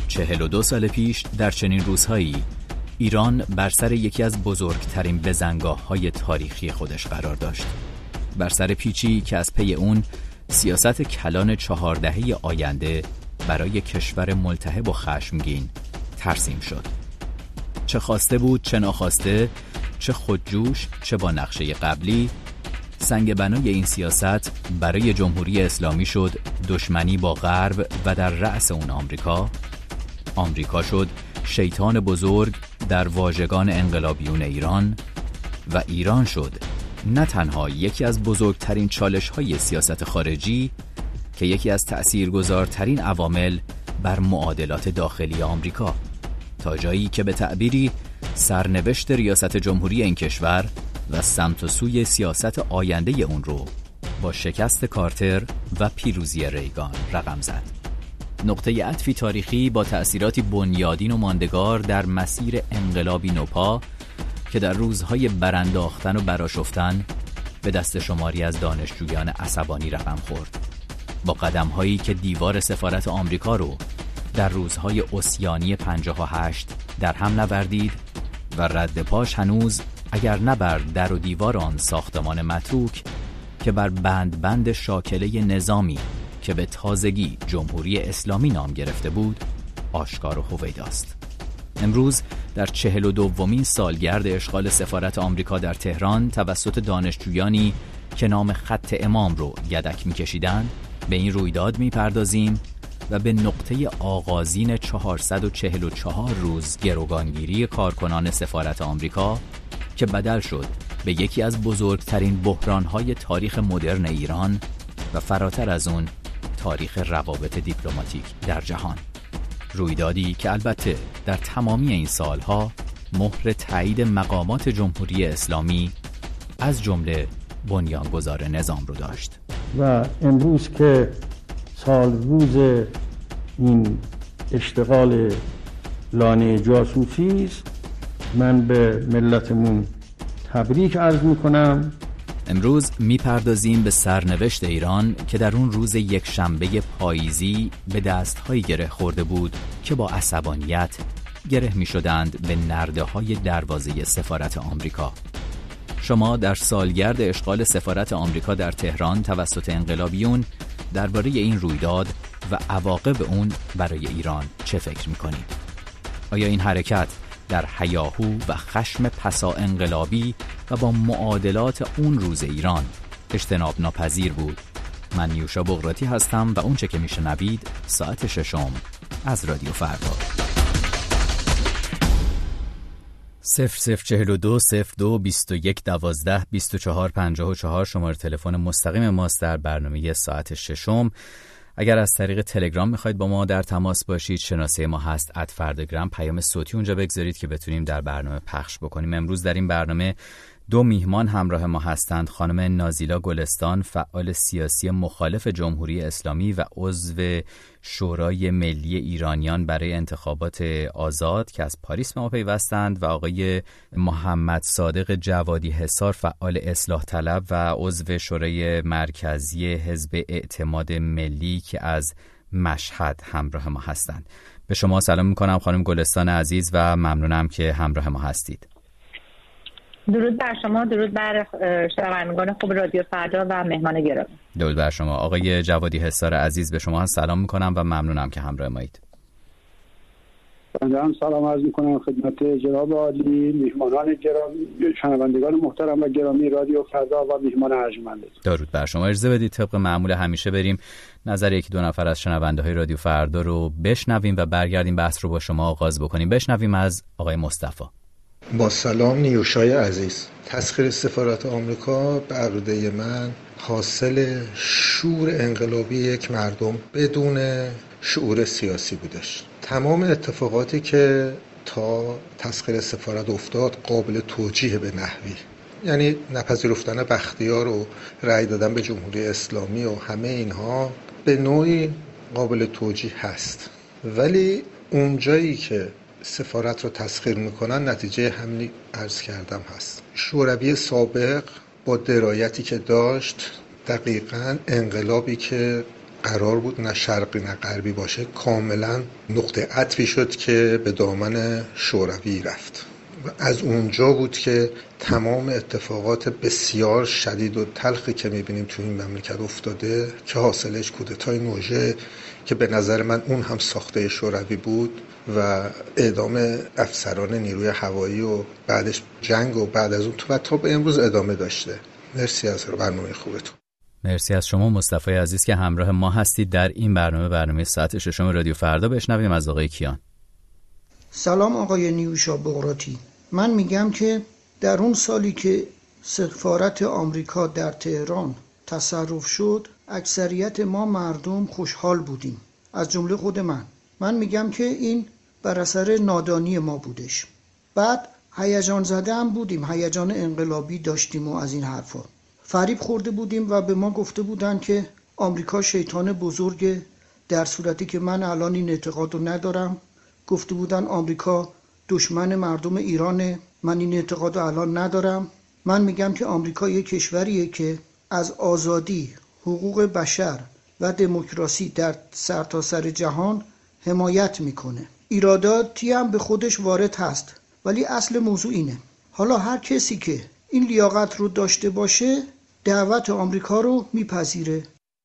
42 سال پیش در چنین روزهایی ایران بر سر یکی از بزرگترین بزنگاه‌های تاریخی خودش قرار داشت. بر سر پیچی که از پی اون سیاست کلان 4 دهه آینده برای کشور ملتهب و خشمگین ترسیم شد. چه خواسته بود چه ناخواسته، چه خودجوش چه با نقشه قبلی، سنگ بنای این سیاست برای جمهوری اسلامی شد دشمنی با غرب و در رأس اون آمریکا شد شیطان بزرگ در واژگان انقلابیون ایران و ایران شد نه تنها یکی از بزرگترین چالش‌های سیاست خارجی که یکی از تأثیرگذارترین عوامل بر معادلات داخلی آمریکا، تا جایی که به تعبیری سرنوشت ریاست جمهوری این کشور و سمت و سوی سیاست آینده اون رو با شکست کارتر و پیروزی ریگان رقم زد. نقطه عطفی تاریخی با تأثیراتی بنیادین و ماندگار در مسیر انقلابی نوپا که در روزهای برانداختن و برآشفتن به دست شماری از دانشجویان عصبانی رقم خورد. با قدم‌هایی که دیوار سفارت آمریکا رو در روزهای عصیانی 58 در هم نوردید و رد پاش هنوز اگر نه بر در و دیوار آن ساختمان متروک که بر بند شاکله نظامی که به تازگی جمهوری اسلامی نام گرفته بود آشکار و هویداست. امروز در 42مین سالگرد اشغال سفارت آمریکا در تهران توسط دانشجویانی که نام خط امام رو یدک می‌کشیدند به این رویداد می‌پردازیم و به نقطه آغازین 444 روز گروگانگیری کارکنان سفارت آمریکا که بدل شد به یکی از بزرگترین بحران‌های تاریخ مدرن ایران و فراتر از اون تاریخ روابط دیپلماتیک در جهان. رویدادی که البته در تمامی این سالها مهر تایید مقامات جمهوری اسلامی از جمله بنیانگذار نظام رو داشت. و امروز که سال روز این اشتغال لانه جاسوسی است، من به ملتمون تبریک عرض میکنم. امروز میپردازیم به سرنوشت ایران که در اون روز یک شنبه پاییزی به دست‌هایی گره خورده بود که با عصبانیت گره میشدند به نرده‌های دروازه سفارت آمریکا. شما در سالگرد اشغال سفارت آمریکا در تهران توسط انقلابیون درباره این رویداد و عواقب اون برای ایران چه فکر میکنید؟ آیا این حرکت در هیاهو و خشم پسا انقلابی و با معادلات اون روز ایران اجتناب ناپذیر بود؟ من نیوشا بغراتی هستم و اون چه که میشنوید ساعت 6 از رادیو فردا. 0042 02 21 12 24 54 شماره تلفن مستقیم ماست در برنامه ساعت 6. اگر از طریق تلگرام میخواید با ما در تماس باشید، شناسه ما هست @فرداگرام، پیام صوتی اونجا بگذارید که بتونیم در برنامه پخش بکنیم. امروز در این برنامه 2 میهمان همراه ما هستند. خانم نازیلا گلستان، فعال سیاسی مخالف جمهوری اسلامی و عضو شورای ملی ایرانیان برای انتخابات آزاد که از پاریس به ما پیوستند، و آقای محمد صادق جوادی حصار، فعال اصلاح طلب و عضو شورای مرکزی حزب اعتماد ملی که از مشهد همراه ما هستند. به شما سلام میکنم خانم گلستان عزیز و ممنونم که همراه ما هستید. درود بر شما، درود بر شنوندگان خوب رادیو فردا و مهمان گرامی. درود بر شما آقای جوادی حصار عزیز، به شما سلام میکنم و ممنونم که همراه مایید. بنده هم سلام عرض میکنم خدمت جناب عالی، میهمانان گرامی، شنوندگان محترم و گرامی رادیو فردا و میهمان ارجمند. درود بر شما. اجازه بدید طبق معمول همیشه بریم نظر 1-2 نفر از شنونده های رادیو فردا رو بشنویم و برگردیم بحث رو با شما آغاز بکنیم. بشنویم از آقای مصطفی. با سلام نیوشای عزیز. تسخیر سفارت آمریکا به عقیده من حاصل شور انقلابی یک مردم بدون شعور سیاسی بودش. تمام اتفاقاتی که تا تسخیر سفارت افتاد قابل توجیه به نحوی، یعنی نپذیرفتن بختیار و رأی دادن به جمهوری اسلامی و همه اینها به نوعی قابل توجیه هست، ولی اونجایی که سفارت رو تسخیر میکنن نتیجه همینی عرض کردم هست. شوروی سابق با درایتی که داشت دقیقاً انقلابی که قرار بود نه شرقی نه غربی باشه کاملا نقطه عطفی شد که به دامن شوروی رفت. از اونجا بود که تمام اتفاقات بسیار شدید و تلخی که میبینیم تو این مملکت افتاده که حاصلش کودتای نوژه که به نظر من اون هم ساخته شوروی بود و اعدام افسران نیروی هوایی و بعدش جنگ و بعد از اون تا به امروز ادامه داشته. مرسی از برنامه خوبتون. مرسی از شما مصطفی عزیز که همراه ما هستید در این برنامه ساعت ششم رادیو فردا. بشنویم از آقای کیان. سلام آقای نیوشا بغراتی. من میگم که در اون سالی که سفارت آمریکا در تهران تصرف شد اکثریت ما مردم خوشحال بودیم، از جمله خود من میگم که این بر اثر نادانی ما بودش. بعد هیجان زده هم بودیم، هیجان انقلابی داشتیم و از این حرفا فریب خورده بودیم و به ما گفته بودن که آمریکا شیطان بزرگه، در صورتی که من الان این اعتقاد رو ندارم. گفته بودن آمریکا دشمن مردم ایرانه، من این اعتقاد رو الان ندارم. من میگم که آمریکا یک کشوریه که از آزادی، حقوق بشر و دموکراسی در سرتاسر جهان حمایت میکنه. ایراداتی هم به خودش وارد هست، ولی اصل موضوع اینه. حالا هر کسی که این لیاقت رو داشته باشه دعوت آمریکا رو میپذیره.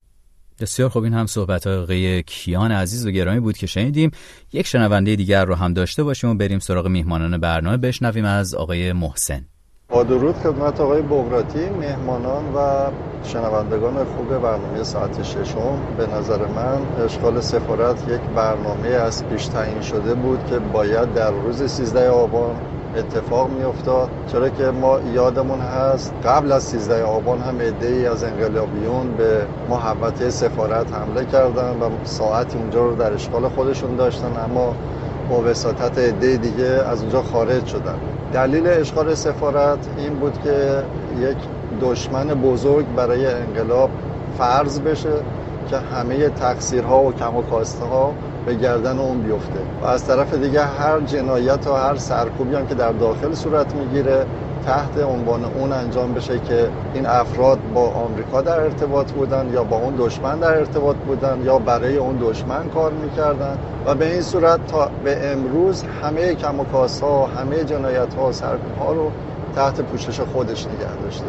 بسیار خوب، این هم صحبت آقای کیان عزیز و گرامی بود که شنیدیم. یک شنونده دیگر رو هم داشته باشیم و بریم سراغ میهمانان برنامه. بشنویم از آقای محسن. با درود خدمت آقای بغراتی، مهمانان و شنوندگان خوب برنامه ساعت ششم. به نظر من اشغال سفارت یک برنامه از پیش تعیین شده بود که باید در روز 13 آبان اتفاق می افتاد، چرا که ما یادمون هست قبل از 13 آبان هم عده‌ای از انقلابیون به محوطه سفارت حمله کردن و ساعتی اونجا رو در اشغال خودشون داشتن، اما با وساطت عده دیگه از اونجا خارج شدن. دلیل اشغال سفارت این بود که یک دشمن بزرگ برای انقلاب فرض بشه که همه تقصیرها و کم و کاستها به گردن اون بیفته و از طرف دیگه هر جنایت و هر سرکوبی هم که در داخل صورت میگیره تحت عنوان اون انجام بشه که این افراد با آمریکا در ارتباط بودن یا با اون دشمن در ارتباط بودن یا برای اون دشمن کار میکردن و به این صورت تا به امروز همه کم و کاستها، همه جنایت‌ها و سرکوب‌ها رو تحت پوشش خودش نگه داشته.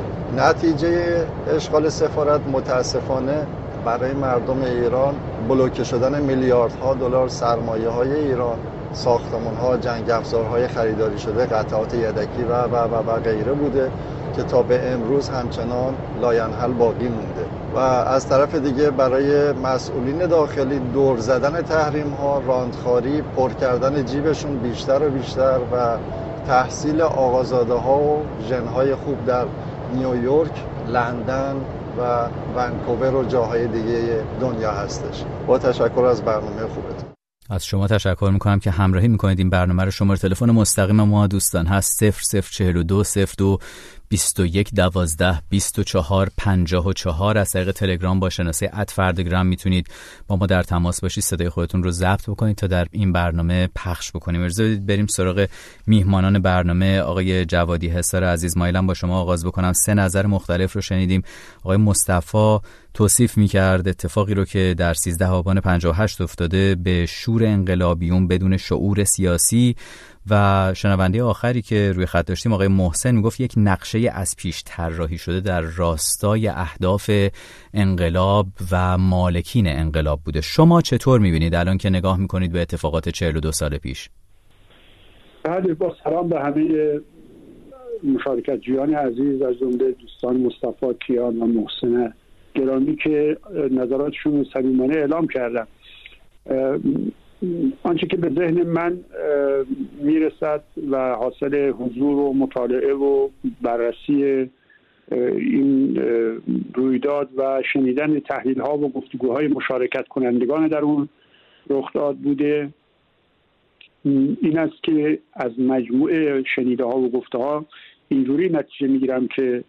نتیجه اشغال سفارت متاسفانه برای مردم ایران بلوکه شدن میلیاردها دلار سرمایه‌های ایران، ساختمان‌ها، جنگ افزارهای خریداری شده، قطعات یدکی و غیره بوده که تا به امروز همچنان لاینحل باقی مونده. و از طرف دیگه برای مسئولین داخلی دور زدن تحریم‌ها، راندخاری، پر کردن جیبشون بیشتر و بیشتر و تحصیل آقازاده‌ها و ژن‌های خوب در نیویورک، لندن و ونکوور و جاهای دیگه دنیا هستش. با تشکر از برنامه خوبتون. از شما تشکر میکنم که همراهی میکنید این برنامه رو. شماره تلفن مستقیم ما دوستان هست 0042 02 21 12 24 54. از طریق تلگرام با شناسه @فردگرام میتونید با ما در تماس باشید، صدای خودتون رو ضبط بکنید تا در این برنامه پخش بکنیم. اجازه بدید بریم سراغ میهمانان برنامه. آقای جوادی حصار عزیز، مایلم با شما آغاز بکنم. 3 نظر مختلف رو شنیدیم. آقای مصطفی توصیف میکرد اتفاقی رو که در 13 آبان 58 افتاده به شور انقلابیون بدون شعور سیاسی، و شنونده آخری که روی خط داشتیم آقای محسن میگفت یک نقشه از پیش طراحی شده در راستای اهداف انقلاب و مالکین انقلاب بوده. شما چطور میبینید الان که نگاه میکنید به اتفاقات 42 سال پیش؟ بله، با سلام به همه مشارکت جویان عزیز از جمله دوستان مصطفی، کیان و محسن گرامی که نظراتشون صمیمانه اعلام کردن. آنچه که به ذهن من میرسد و حاصل حضور و مطالعه و بررسی این رویداد و شنیدن تحلیل ها و گفتگوهای مشارکت کنندگان در اون رخداد بوده، این است که از مجموعه شنیده ها و گفته ها اینجوری نتیجه میگیرم که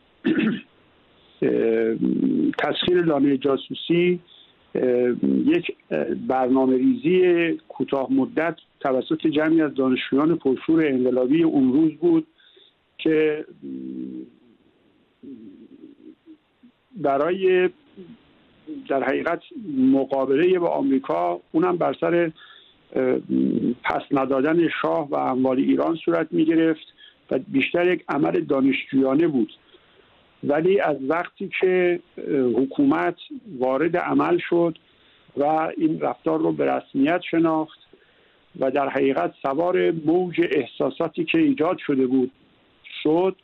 تسخیر لانه جاسوسی یک برنامه ریزی کوتاه مدت توسط جمعی از دانشجویان پرشور انقلابی اون روز بود که برای در حقیقت مقابله با آمریکا، اونم بر سر پس ندادن شاه و اموال ایران صورت می گرفت و بیشتر یک عمل دانشجویانه بود. ولی از وقتی که حکومت وارد عمل شد و این رفتار رو به رسمیت شناخت و در حقیقت سوار موج احساساتی که ایجاد شده بود شد،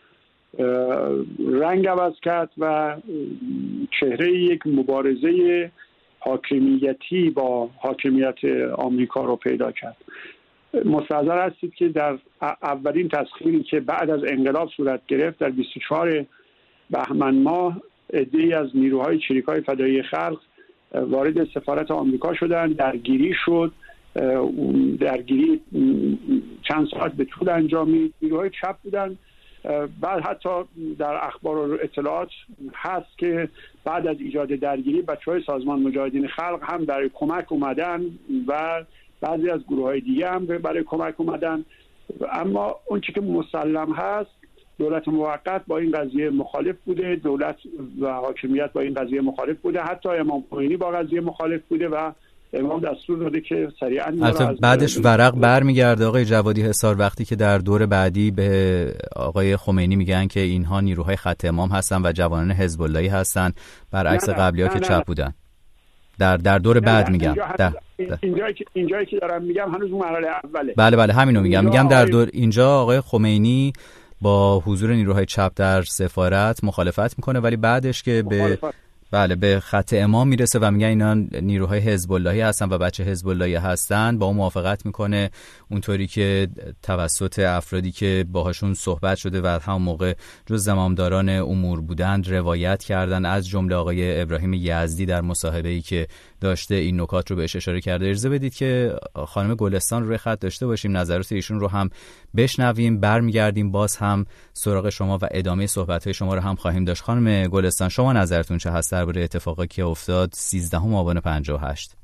رنگ عوض کرد و چهره یک مبارزه حاکمیتی با حاکمیت آمریکا رو پیدا کرد. مستحضر هستید که در اولین تسخیری که بعد از انقلاب صورت گرفت در 24 بهمن ماه، عده‌ای از نیروهای چریک‌های فدایی خلق وارد سفارت آمریکا شدند. درگیری شد. درگیری چند ساعت به طول انجامید. نیروهای چپ بودند. بعد حتی در اخبار و اطلاعات هست که بعد از ایجاد درگیری بچه‌های سازمان مجاهدین خلق هم برای کمک اومدن و بعضی از گروه‌های دیگه هم برای کمک اومدن. اما اون چیزی که مسلم هست، دولت موقت با این قضیه مخالف بوده، دولت و حاکمیت با این قضیه مخالف بوده، حتی امام خمینی با قضیه مخالف بوده و امام دستور داده که سریعا بعدش ورق برمیگرده آقای جوادی حصار وقتی که در دور بعدی به آقای خمینی میگن که اینها نیروهای خط امام هستن و جوانان حزب اللهی هستن، برعکس قبلی‌ها که چپ بودن. در دور بعد میگم. اینجایی که دارم میگم هنوز اون مرحله اوله. بله همینو میگم در دور اینجا آقای خمینی با حضور نیروهای چپ در سفارت مخالفت میکنه، ولی بعدش که به خط امام میرسه و میگن اینا نیروهای حزب اللهی هستن و بچه حزب اللهی هستن، با اون موافقت میکنه. اونطوری که توسط افرادی که باهاشون صحبت شده و همون موقع جز زمامداران امور بودند روایت کردن، از جمله آقای ابراهیم یزدی در مصاحبه‌ای که داشته این نکات رو بهش اشاره کرده. اجازه بدید که خانم گلستان روی خط داشته باشیم، نظرات ایشون رو هم بشنویم، برمیگردیم باز هم سراغ شما و ادامه صحبت‌های شما رو هم خواهیم داشت. خانم گلستان، شما نظرتون چه هست درباره اتفاقی که افتاد 13 آبان 58؟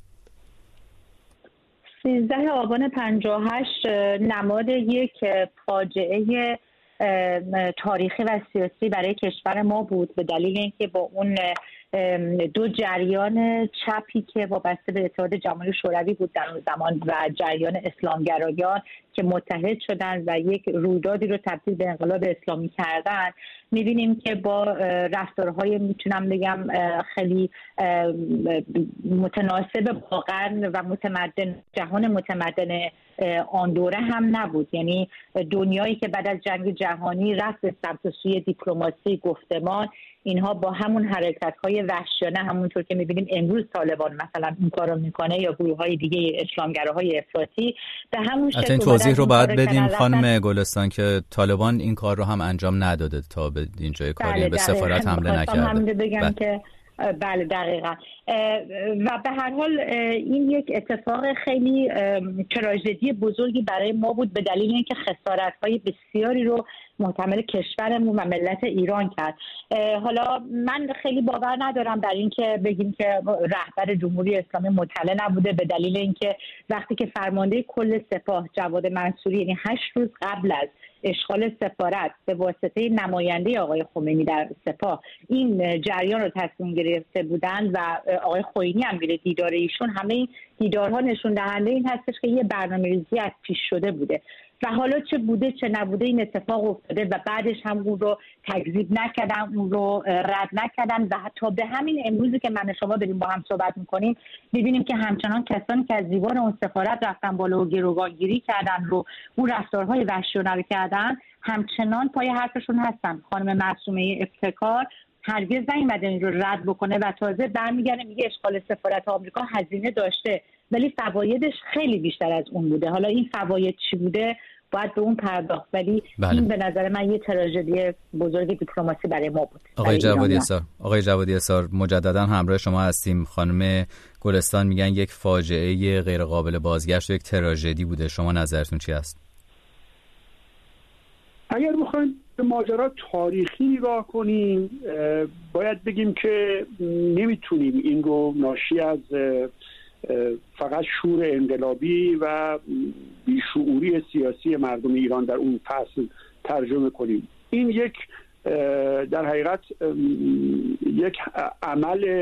13 آبان 58 نماد یک فاجعه تاریخی و سیاسی برای کشور ما بود، به دلیل اینکه با اون دو جریان چپی که وابسته به اتحاد جماهیر شوروی بود در اون زمان و جریان اسلامگرایان که متحد شدن و یک رویدادی رو تبدیل به انقلاب اسلامی کردن، می‌بینیم که با رفتارهای میتونم بگم خیلی متناسب واقعا و متمدن جهان متمدن آن دوره هم نبود. یعنی دنیایی که بعد از جنگ جهانی رفت به سمت سوی دیپلماسی، گفتمان، اینها با همون حرکت‌های وحشیانه، همونطور که می‌بینیم امروز طالبان مثلا این کارو میکنه یا گروه‌های دیگه اسلامگراهای افراطی، به همون شکل این توضیح رو باید بدیم خانم گلستان که طالبان این کار رو هم انجام نداده تا به اینجای کاری به سفارت حمله نکرده. بگم که بله دقیقاً. و به هر حال این یک اتفاق خیلی تراژدی بزرگی برای ما بود، به دلیل اینکه خسارت‌های بسیاری رو محتمل کشورمون و ملت ایران کرد. حالا من خیلی باور ندارم در این که بگیم که رهبر جمهوری اسلامی مطلع نبوده، به دلیل اینکه وقتی که فرمانده کل سپاه جواد منصوری، یعنی 8 روز قبل از اشغال سفارت به واسطه نماینده آقای خمینی در سپاه این جریان رو تصمیم گرفته بودن و آقای خوئینی هم میره دیدار ایشون، همه این دیدارها نشون دهنده این هستش که یه برنامه‌ریزی از پیش شده بوده و حالا چه بوده چه نبوده این اتفاق افتاده و بعدش هم اون رو تکذیب نکردن، اون رو رد نکردن و حتی به همین امروزی که من شما داریم با هم صحبت میکنیم میبینیم که همچنان کسانی که از دیوار اون سفارت رفتن بالا و گروگانگیری کردن رو اون رفتارهای وحشیانه رو کردن همچنان پای حرفشون هستن. خانم معصومه ابتکار هرگز نیومده این رو رد بکنه و تازه برمیگره میگه اشغال سفارت آمریکا هزینه داشته ولی فوایدش خیلی بیشتر از اون بوده. حالا این فواید چی بوده باید به اون پرداخت، ولی این به نظر من یه تراژدی بزرگ دیپلماسی برای ما بود. آقای جوادی حصار مجددا همراه شما هستیم. خانم گلستان میگن یک فاجعه غیر قابل بازگشت و یک تراژدی بوده، شما نظرتون چی است؟ اگر بخوایم به ماجرا تاریخی نگاه کنیم باید بگیم که نمیتونیم این رو ناشی از فقط شور انقلابی و بیشعوری سیاسی مردم ایران در اون فصل ترجمه کنیم. این یک در حقیقت یک عمل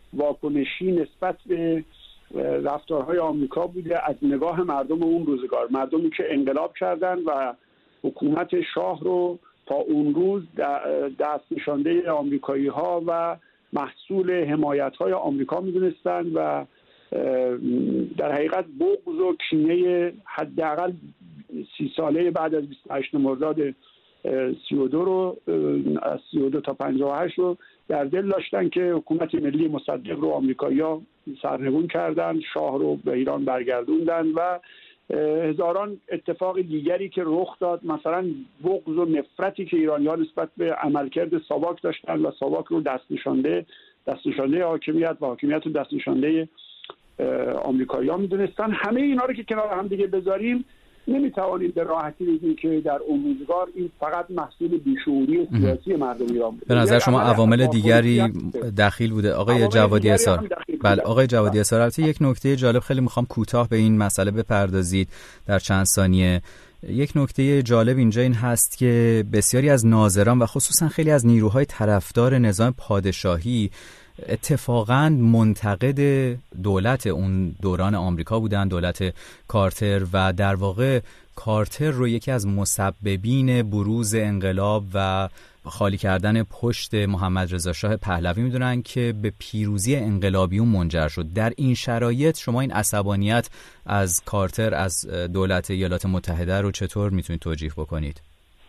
واکنشی نسبت به رفتارهای آمریکا بوده از نگاه مردم اون روزگار، مردمی که انقلاب کردن و حکومت شاه رو تا اون روز دست نشانده آمریکایی ها و محصول حمایت های آمریکا میدونستن و در حقیقت بغض و کینه حداقل 30 ساله بعد از 28 مرداد 32 رو از 32 تا 58 رو در دل داشتن که حکومت ملی مصدق رو آمریکایی‌ها سرنگون کردن، شاه رو به ایران برگردوندن و هزاران اتفاق دیگری که رخ داد، مثلا بغض و نفرتی که ایرانی‌ها نسبت به عملکرد ساواک داشتن و ساواک رو دست نشانده حاکمیت و حاکمیت رو دست نشانده آمریکایی‌ها می‌دونستان. همه اینا رو که کنار هم دیگه بذاریم نمیتوانیم به راحتی بگیم که در اون روزگار این فقط محصول بیشعوری سیاسی مردم ایران بود. به نظر شما عوامل دیگری دخیل بوده آقای جوادی اسار؟ بله آقای جوادی اسار، البته یک نکته جالب، خیلی میخوام کوتاه به این مسئله بپردازید در چند ثانیه. یک نکته جالب اینجا این هست که بسیاری از ناظران و خصوصا خیلی از نیروهای طرفدار نظام پادشاهی اتفاقاً منتقد دولت اون دوران آمریکا بودن، دولت کارتر، و در واقع کارتر رو یکی از مسببین بروز انقلاب و خالی کردن پشت محمد رضا شاه پهلوی میدونن که به پیروزی انقلابیون منجر شد. در این شرایط شما این عصبانیت از کارتر، از دولت ایالات متحده رو چطور میتونید توجیه بکنید؟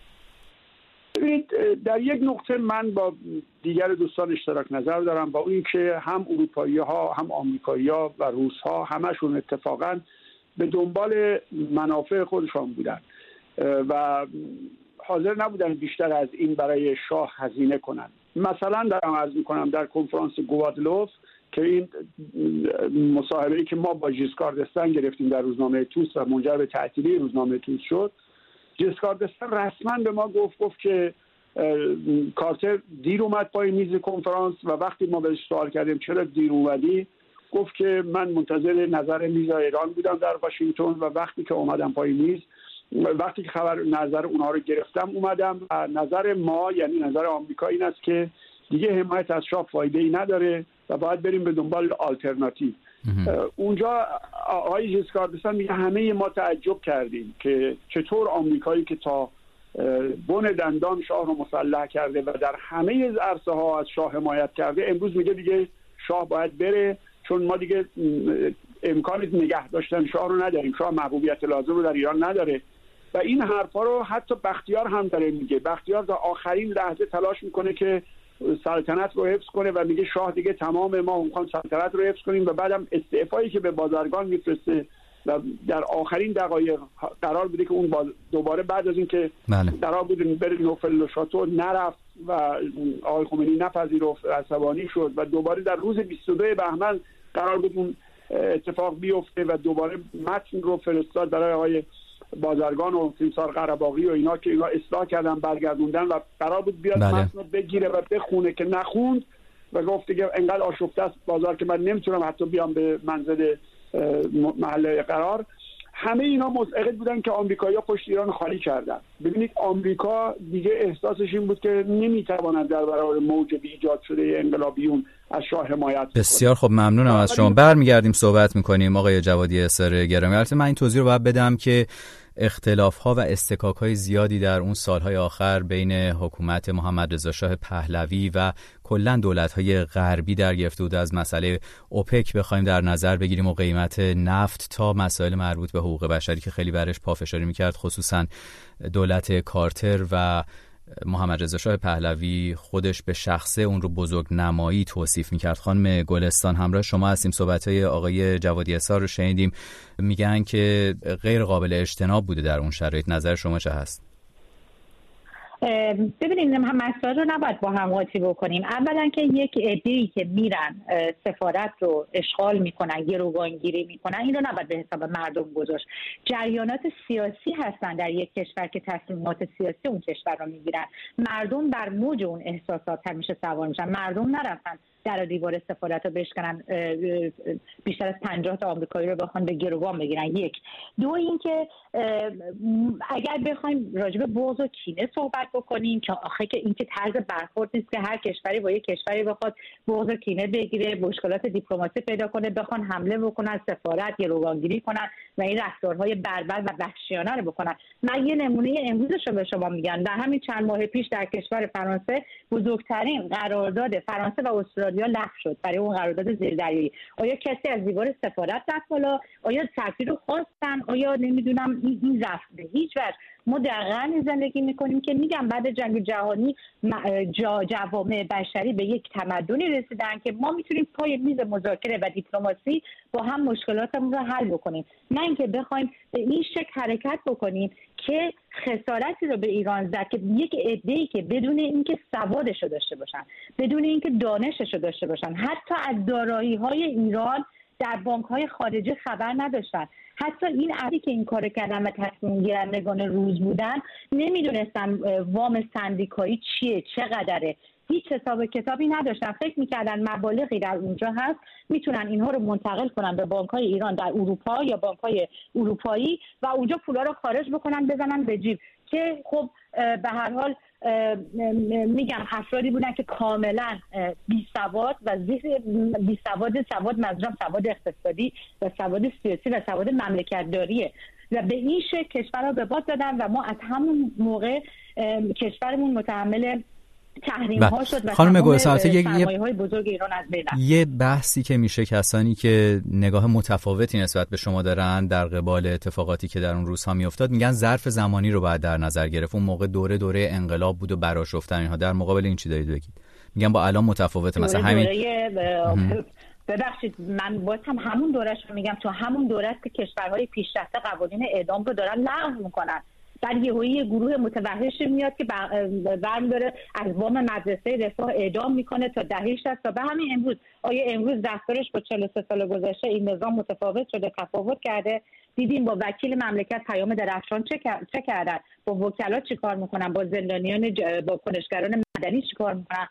در یک نقطه من با دیگر دوستان اشتراک نظر دارم، با این که هم اروپایی ها هم آمریکایی ها و روس ها همشون اتفاقا به دنبال منافع خودشان بودن و حاضر نبودن بیشتر از این برای شاه هزینه کنن. مثلا دارم عرض میکنم در کنفرانس گوادلوف که این مصاحبه‌ای که ما با ژیسکار دستن گرفتیم در روزنامه توس و منجر به تعطیلی روزنامه توس شد، ژیسکار دستن رسما به ما گفت که کارتر دیر اومد پای میز کنفرانس و وقتی ما بهش سوال کردیم چرا دیر اومدی، گفت که من منتظر نظر میز ایران بودم در واشنگتن و وقتی که اومدم پای میز، وقتی که خبر نظر اونها رو گرفتم اومدم و نظر ما یعنی نظر آمریکا این است که دیگه حمایت از شاه فایده ای نداره و باید بریم به دنبال آلترناتیو. اونجا آقای ژیسکار دستن میگه همه ما تعجب کردیم که چطور آمریکایی که تا بن دندان شاه رو مسلح کرده و در همه عرصه ها از شاه حمایت کرده، امروز میگه دیگه شاه باید بره چون ما دیگه امکان نگه داشتن شاه رو نداریم، شاه محبوبیت لازم رو در ایران نداره. و این حرفا رو حتی بختیار هم داره میگه. بختیار تا آخرین لحظه تلاش میکنه که سلطنت رو حفظ کنه و میگه شاه دیگه تمام، ما میخوایم سلطنت رو حفظ کنیم و بعدم استعفایی که به بازرگان میفرسته و در آخرین دقایق قرار بوده که اون دوباره بعد از اینکه قرار بود بره نوفل شاتو نرفت و آقای خمینی نپذیرفت، عصبانی شد و دوباره در روز 22 بهمن قرار بود اون اتفاق بیفته و دوباره متن رو فرستاد برای آقای بازرگان و تیمسار قره‌باغی و اینا که اینا اصلاح کردن برگردوندن و قرار بود بیاد متن رو بگیره و بخونه که نخوند و گفت دیگه انقدر آشفته است بازار که من نمیتونم حتی بیام به منزل محل قرار. همه اینا متعهد بودن که آمریکایی‌ها پشت ایران خالی کردن. ببینید آمریکا دیگه احساسش این بود که نمیتواند در برابر موج ایجاد شده انقلابیون از شاه حمایت. بسیار خب، ممنونم از شما. برمیگردیم صحبت میکنیم آقای جوادی اسار گرامی. البته من این توضیح رو باید بدم که اختلاف‌ها و استکاک‌های زیادی در اون سال‌های آخر بین حکومت محمد رضا شاه پهلوی و کلاً دولت‌های غربی در گرفته بود. از مسئله اوپک بخوایم در نظر بگیریم و قیمت نفت تا مسائل مربوط به حقوق بشری که خیلی برش پافشاری می‌کرد، خصوصاً دولت کارتر و محمد رضا شاه پهلوی خودش به شخصه اون رو بزرگ نمایی توصیف میکرد. خانم گلستان، همراه شما هستیم. صحبت‌های آقای جوادی اسار رو شنیدیم، میگن که غیر قابل اجتناب بوده در اون شرایط. نظر شما چه هست؟ ببینید مسائل رو نباید با هم قاطی بکنیم. اولا که یک عده‌ای که میرن سفارت رو اشغال میکنن، گروگانگیری میکنن، این رو نباید به حساب مردم گذاشت. جریانات سیاسی هستن در یک کشور که تصمیمات سیاسی اون کشور رو میگیرن. مردم بر موج اون احساسات همیشه سوار میشن. مردم نرفتن در دیوار سفارت رو بشکنن، بیشتر از 50 تا آمریکایی رو بخوان به گروگان بگیرن. یک. دو اینکه اگر بخوایم راجع به بغض و کینه صحبت بکنیم که آخه که این که طرز برخورد نیست که هر کشوری با یک کشوری بخواد بغض و کینه بگیره، مشکلات دیپلماسی پیدا کنه، بخوان حمله بکنن سفارت، گروگانگیری کنن و این رفتارهای بربر و وحشیانه رو بکنن. من یه نمونه امروزش رو به شما میگم. در همین چند ماه پیش در کشور فرانسه بزرگترین قرارداد فرانسه و استرالیا لغو شد برای اون قرارداد زیردریایی. آیا کسی از دیوار سفارت رفت بالا؟ آیا سفیر رو خواستن؟ آیا نمیدونم این رفت؟ به هیچ وجه. ما در قرنی زندگی میکنیم که میگم بعد جنگ جهانی جوامع بشری به یک تمدنی رسیدن که ما میتونیم پای میز مذاکره و دیپلماسی با هم مشکلاتمون رو حل بکنیم، نه اینکه بخوایم به این شکل حرکت بکنیم که خسارتی رو به ایران زد که یک عده‌ای که بدون اینکه سوادش رو داشته باشن، بدون اینکه دانشش رو داشته باشن، حتی از دارایی‌های ایران در بانک‌های خارجی خبر نداشتن. حتی این افرادی که این کار کردن و تصمیم گیرندگان روز بودن نمیدونستن وام سندیکایی چیه، چقدره، هیچ حساب کتابی نداشتن. فکر میکردن مبالغی در اونجا هست میتونن اینها رو منتقل کنن به بانک‌های ایران در اروپا یا بانک‌های اروپایی و اونجا پولا رو خارج بکنن بزنن به جیب، که خب به هر حال میگم افرادی بودن که کاملا بی سواد و سواد سواد اقتصادی و سواد سیاسی و سواد مملکت‌داریه و به این شکل کشور رو به باد دادن و ما از همون موقع کشورمون متحمل تحریم ها شد و خانم گل سرمایه‌های بزرگ ایران از بین رفت. یه بحثی که میشه کسانی که نگاه متفاوتی نسبت به شما دارن در قبال اتفاقاتی که در اون روزها میافتاد، میگن ظرف زمانی رو باید در نظر گرفت. اون موقع دوره انقلاب بود و برآشفتن اینها. در مقابل این چی دارید بگید؟ میگن با الان متفاوته. مثلا همین ببخشید من باید همون دورهش رو میگم، تو همون دوره است که کشورهای پیشرفته قوانین اعدام رو دارن لغو میکنن. بعد یه گروه متوحش میاد که برمی‌داره از وام مدرسه رفاه اعدام میکنه تا دهه 60 تا به همین امروز. آیا امروز رفتارش با 43 سال گذشته این نظام متفاوت شده، تفاوت کرده؟ دیدیم با وکیل مملکت پیام درخشان چه کردن، با وکلا چیکار میکنن، با زندانیان با کنشگران مدنی چیکار میکنن.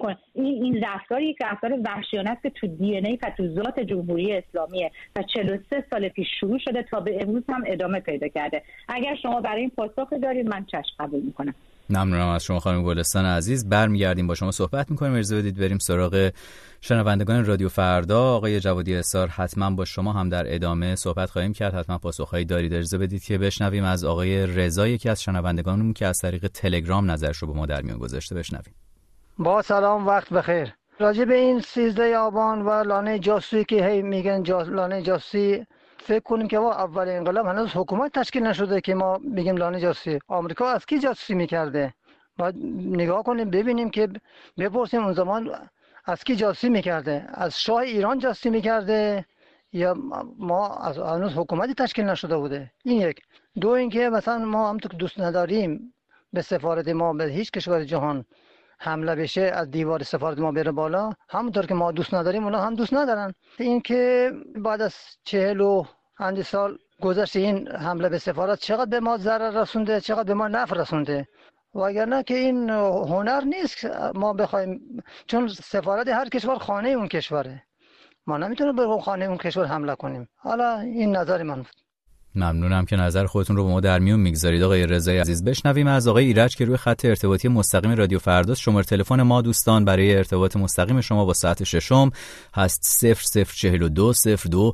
این رفتاری که رفتار وحشیانه است که تو دی ان ای و تو ذات جمهوری اسلامیه و 43 سال پیش شروع شده تا به امروز هم ادامه پیدا کرده. اگر شما برای این پاسخ دارید من چشم قبول میکنم. ممنونم از شما خانم گلستان عزیز. برمیگردیم با شما صحبت میکنیم. اجازه بدید بریم سراغ شنوندگان رادیو فردا. آقای جوادی احصار حتما با شما هم در ادامه صحبت خواهیم کرد، حتما پاسخهایی دارید. اجازه بدید که بشنویم از آقای رضا، یکی از شنوندگانمون که از طریق تلگرام نظرش رو با ما در میون گذاشته. بشنویم. با سلام، وقت بخیر. راجع به این 13 آبان و لانه جاسوسی که هی میگن لانه جاسوسی، فکر کنیم که اول انقلاب هنوز حکومت تشکیل نشده که ما بگیم لانه جاسوسی. آمریکا از کی جاسوسی میکرده؟ باید نگاه کنیم ببینیم که بپرسیم اون زمان از کی جاسوسی میکرده؟ از شاه ایران جاسوسی میکرده یا ما از هنوز حکومتی تشکیل نشده بوده؟ این یک. دو اینکه مثلا ما همونطور که دوست نداریم به سفارت ما به هیچ کشور جهان حمله بشه، از دیوار سفارت ما بره بالا، همونطور که ما دوست نداریم اونا هم دوست ندارن. این که بعد از 40 و اندی سال گذشته این حمله به سفارت چقدر به ما ضرر رسونده، چقدر به ما نفع رسونده. وگرنه که این هنر نیست ما بخوایم، چون سفارت هر کشور خانه اون کشوره، ما نمیتونیم به خانه اون کشور حمله کنیم. حالا این نظر من بود. ممنونم که نظر خودتون رو با ما در میون میگذارید آقای رضای عزیز. بشنویم از آقای ایرج که روی خط ارتباطی مستقیم رادیو فرداست. شماره تلفن ما دوستان برای ارتباط مستقیم شما با ساعت ششم هست 0042 02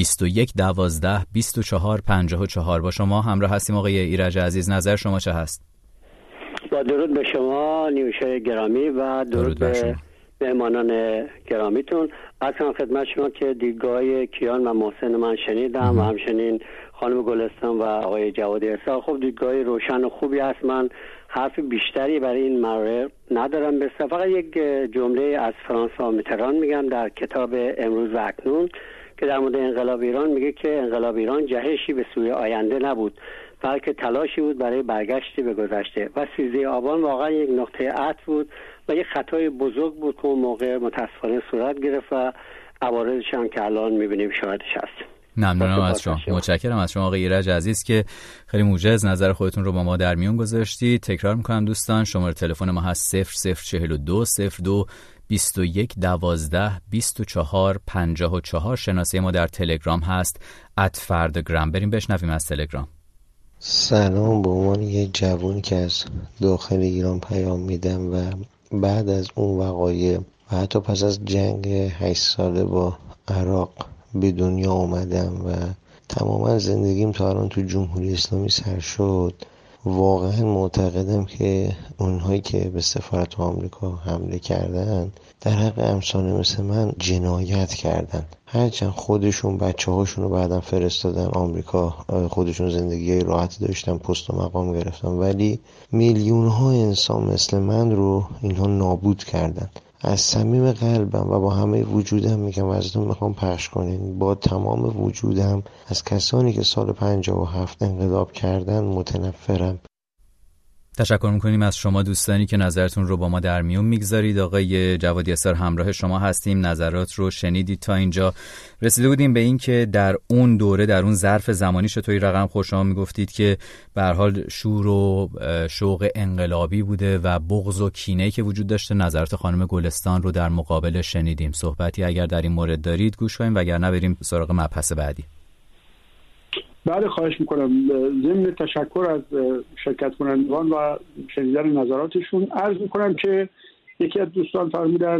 21 12 24 54. با شما همراه هستیم آقای ایرج عزیز. نظر شما چه هست؟ با درود به شما نیوشای گرامی و درود به مهمانان گرامیتون. اصلا خدمت شما که دیدگاه کیان و محسن من شنیدم و همچنین خانم گلستان و آقای جوادی احصار. خب دیدگاه روشن و خوبی هست. من حرف بیشتری برای این مورد ندارم، به فقط یک جمله از فرانسوا میتران میگم در کتاب امروز و اکنون که در مورد انقلاب ایران میگه که انقلاب ایران جهشی به سوی آینده نبود بلکه تلاشی بود برای برگشتی به گذشته و 13 آبان واقعا یک نقطه عطف بود و یک خطای بزرگ بود که اون موقع متاسفانه صورت گرفت و عوارضش هم که الان میبینیم شاهدش هست. ممنونم از شما. متشکرم از شما آقای ایرج عزیز که خیلی موجز نظر خودتون رو با ما در میون گذاشتید. تکرار میکنم دوستان شماره تلفن ما هست 0042 02 21 12 24 54. شناسه ما در تلگرام هست @فردگرام. بریم بشنویم از تلگرام. سلام، به عنوان یه جوونی که از داخل ایران پیام میدم و بعد از اون وقایع و حتی پس از جنگ 8 ساله با عراق به دنیا اومدم و تماما زندگیم تا الان تو جمهوری اسلامی سر شد، واقعا معتقدم که اونهایی که به سفارت آمریکا حمله کردن در حق امثال مثل من جنایت کردن. هرچند خودشون بچه هاشون رو بعدم فرستادن آمریکا، خودشون زندگی راحتی داشتن، پست و مقام گرفتن، ولی میلیون ها انسان مثل من رو اینها نابود کردن. از صمیم قلبم و با همه وجودم میگم، ازتون میخوام پخش کنین، با تمام وجودم از کسانی که سال 57 انقلاب کردن متنفرم. تشکر میکنیم از شما دوستانی که نظرتون رو با ما در میون میگذارید. آقای جوادی اسار همراه شما هستیم. نظرات رو شنیدید. تا اینجا رسیده بودیم به این که در اون دوره، در اون ظرف زمانی چطوری رقم خورد شما میگفتید که به هر حال شور و شوق انقلابی بوده و بغض و کینه‌ای که وجود داشته. نظرات خانم گلستان رو در مقابل شنیدیم. صحبتی اگر در این مورد دارید گوش کنیم، وگرنه بریم سراغ مبحث بعدی. بله، خواهش میکنم. ضمن تشکر از شرکت کنندگان و شنیدن نظراتشون عرض میکنم که یکی از دوستان فرمودن،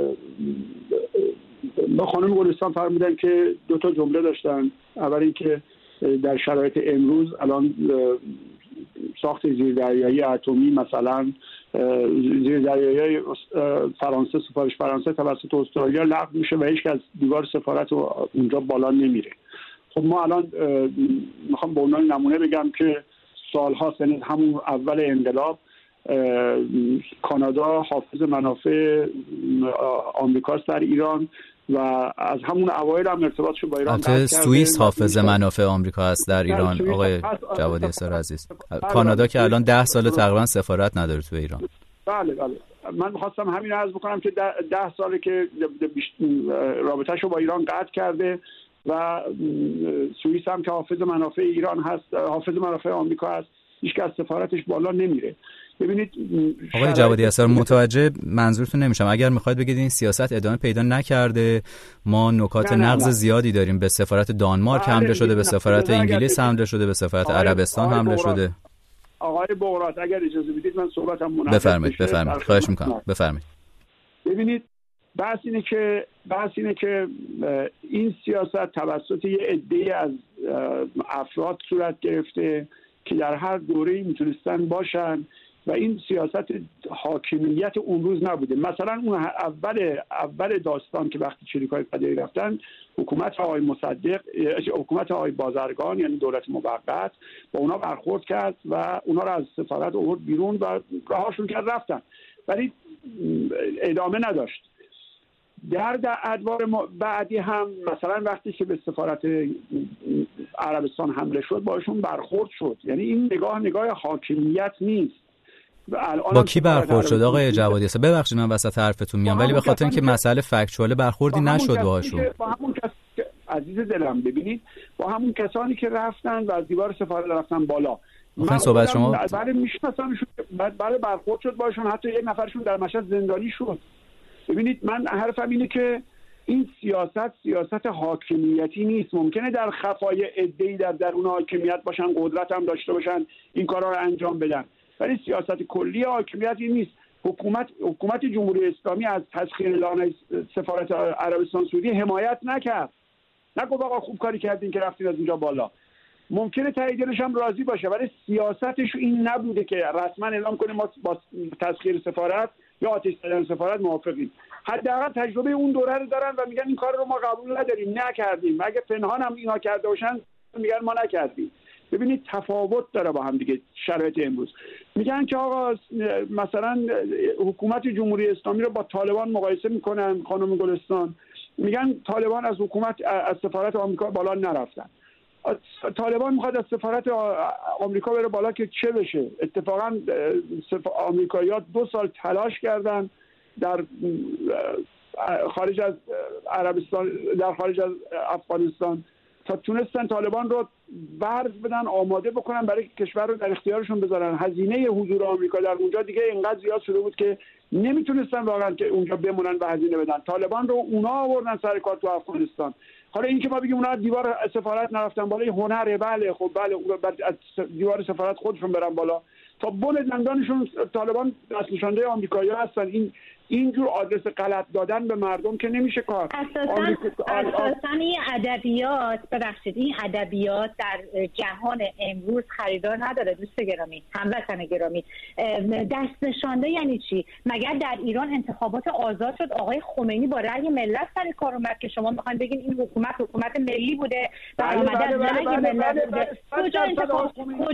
با خانم گلستان فرمودن که 2 جمله داشتن. اول اینکه در شرایط امروز الان ساخت زیردریایی اتمی، مثلا زیردریایی فرانسه، سفارش فرانسه توسط استرالیا لغو میشه و هیچ از دیوار سفارت اونجا بالا نمیره. خب ما الان میخوام به عنوان نمونه بگم که سالها سنین همون اول انقلاب کانادا حافظ منافع آمریکاست در ایران و از همون اوایل هم ارتباطش با ایران قطع کرده. سوئیس حافظ منافع آمریکا است در ایران. آقای جوادی اسار عزیز، کانادا که الان 10 سال تقریبا سفارت نداره تو ایران. بله من می‌خواستم همین رو عرض بکنم که 10 ساله که رابطه‌شو با ایران قطع کرده و سوئیس هم که حافظ منافع ایران هست، حافظ منافع آمریکا هست، هیچ که از سفارتش بالا نمیره. ببینید آقای جوادی اسار، متوجه منظورتون نمیشم. اگر میخواید بگید این سیاست ادامه پیدا نکرده، ما نکات نقض زیادی داریم. به سفارت دانمارک حمله شده، به سفارت انگلیس حمله شده، به سفارت عربستان حمله شده. آقای بغرات اگر اجازه بدید من صحبتم منعقد بفرمایید. خواهش میکنم، بفرمایید. ببینید بحث اینه که این سیاست توسط یه عده‌ای از افراد صورت گرفته که در هر دوره‌ای میتونستن باشن و این سیاست حاکمیت اون روز نبوده. مثلا اون اول داستان که وقتی چریک‌های فدایی رفتن، حکومت آقای مصدق، حکومت آقای بازرگان یعنی دولت موقت، با اونا برخورد کرد و اونا رو از سفارت آورد بیرون و راهاشون کرد رفتن، ولی ادامه نداشت. در ادوار بعدی هم مثلا وقتی که به سفارت عربستان حمله شد باشون برخورد شد. یعنی این نگاه حاکمیت نیست. با کی برخورد شد آقای جوادی اسار؟ ببخشید من وسط حرفتون میام، ولی به خاطر اینکه مسئله فکتچوال برخوردی نشد باهاشون. با همون عزیز دلم، ببینید با همون کسانی که رفتن و از دیوار سفارت رفتن بالا، من صحبت شما برای میشناسمشون، برای برخورد شد باشون، حتی یک نفرشون در مشهد زندانی شد. ببینید من حرفم اینه که این سیاست حاکمیتی نیست. ممکنه در خفای عده‌ای در درون حاکمیت باشن، قدرت هم داشته باشن، این کارا رو انجام بدن، ولی سیاست کلی حاکمیتی نیست. حکومت جمهوری اسلامی از تسخیر لانه سفارت عربستان سعودی حمایت نکرد. نگفت آقا خوب کاری کردین که رفتین از اینجا بالا. ممکنه ته دلش هم راضی باشه، ولی سیاستش این نبوده که رسما اعلام کنه ما با تسخیر سفارت یا آتش زدن سفارت موافقیم. حداقل تجربه اون دوره رو دارن و میگن این کار رو ما قبول نداریم، نکردیم. اگه پنهان هم اینا کرده باشن میگن ما نکردیم. ببینید تفاوت داره با هم دیگه شرایط امروز. میگن که آقا مثلا حکومت جمهوری اسلامی رو با طالبان مقایسه میکنن. خانم گلستان میگن طالبان از سفارت آمریکا بالا نرفتن. طالبان میخواد از سفارت آمریکا بره بالا که چه بشه؟ اتفاقا آمریکایی‌ها 2 سال تلاش کردن در خارج از عربستان، در خارج از افغانستان، تا تونستن طالبان رو ورز بدن، آماده بکنن برای کشور رو در اختیارشون بذارن. هزینه حضور آمریکا در اونجا دیگه اینقدر زیاد شده بود که نمیتونستن واقعا که اونجا بمونن و هزینه بدن. طالبان رو اونا آوردن سر کار تو افغانستان. حالا اینکه ما بگیم اونا دیوار سفارت نرفتن بالا، هنره. بله خب بله، از دیوار سفارت خودشون برن بالا تا بن دندانشون. طالبان دست نشانده آمریکایی‌ها هستن. اینجور آدرس غلط دادن به مردم که نمیشه کار. اساساً این ادبیات در جهان امروز خریدار نداره. دوست گرامی، هموطن گرامی، دست نشانده یعنی چی؟ مگر در ایران انتخابات آزاد شد، آقای خمینی با رأی ملت سر کار اومد که شما میخواین بگین این حکومت ملی بوده و آمده از رأی ملت بوده؟ کجا انتخابات؟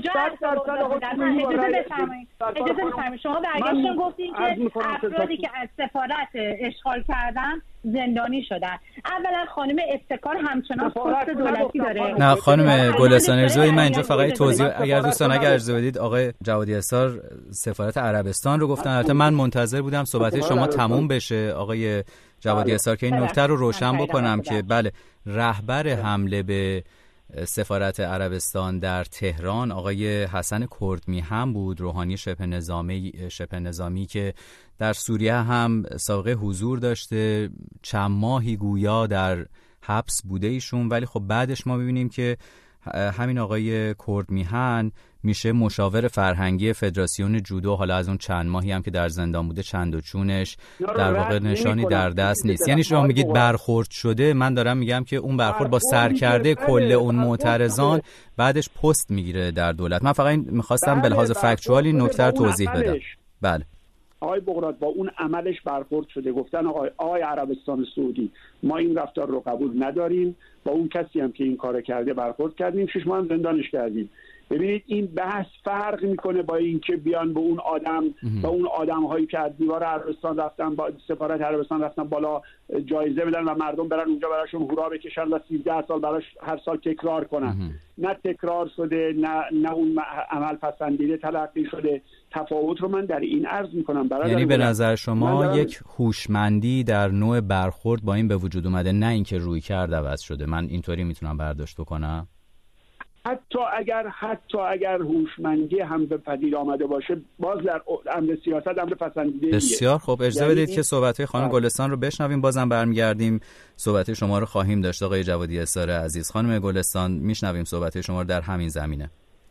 اجازه بفرمایید. شما برگشتون گفتین که افرادی که از سفارت اشغال کردن زندانی شدن. اولا خانم ابتکار همچنان پست دولتی داره. نه خانم گلستان ارزویی، من اینجا فقط توضیح اگر دوستان اجازه بدید، آقای جوادی اسار سفارت عربستان رو گفتن. البته من منتظر بودم صحبت شما تموم بشه آقای جوادی اسار که این نکته رو روشن بکنم که بله، رهبر حمله به سفارت عربستان در تهران آقای حسن کردمیهم بود، روحانی شبه نظامی که در سوریه هم سابقه حضور داشته، چند ماهی گویا در حبس بوده ایشون، ولی خب بعدش ما ببینیم که همین آقای کردمیهم میشه مشاور فرهنگی فدراسیون جودو. حالا از اون چند ماهی هم که در زندان بوده چند و چونش در واقع نشانی در دست نیست. یعنی شما میگید برخورد شده، من دارم میگم که اون برخورد با سرکرده کل اون معترضان بعدش پست میگیره در دولت. من فقط میخواستم به لحاظ فکتوال این نکته رو توضیح بدم. بله آقای بغرات با اون عملش برخورد شده. گفتن آقای عربستان سعودی ما این رفتار رو قبول نداریم، با اون کسی هم که این کارو کرده برخورد کردیم، 6 ماه هم زندانش کردیم. ببینید این بحث فرق میکنه با اینکه بیان به اون آدم و اون آدم‌هایی که از دیوار عربستان رفتن، با سفارت عربستان رفتن بالا، جایزه بدن و مردم برن اونجا براشون هورا بکشن و 13 سال براش هر سال تکرار کنن. نه تکرار شده، نه اون عمل پسندیده تلقی شده. تفاوت رو من در این عرض میکنم. یعنی به نظر شما یک هوشمندی در نوع برخورد با این به وجود اومده، نه اینکه روی کرد عوض شده. من اینطوری میتونم برداشت بکنم؟ حتی اگر هوشمندی هم به پدید آمده باشه، باز در امر سیاست امر پسندیده. بسیار خوب، اجازه بدید که صحبت‌های خانم گلستان رو بشنویم، بازم برمیگردیم صحبت شما رو خواهیم داشت. آقای جوادی اسار عزیز، خانم گلستان میشنویم صحبت شما رو در همین زمینه.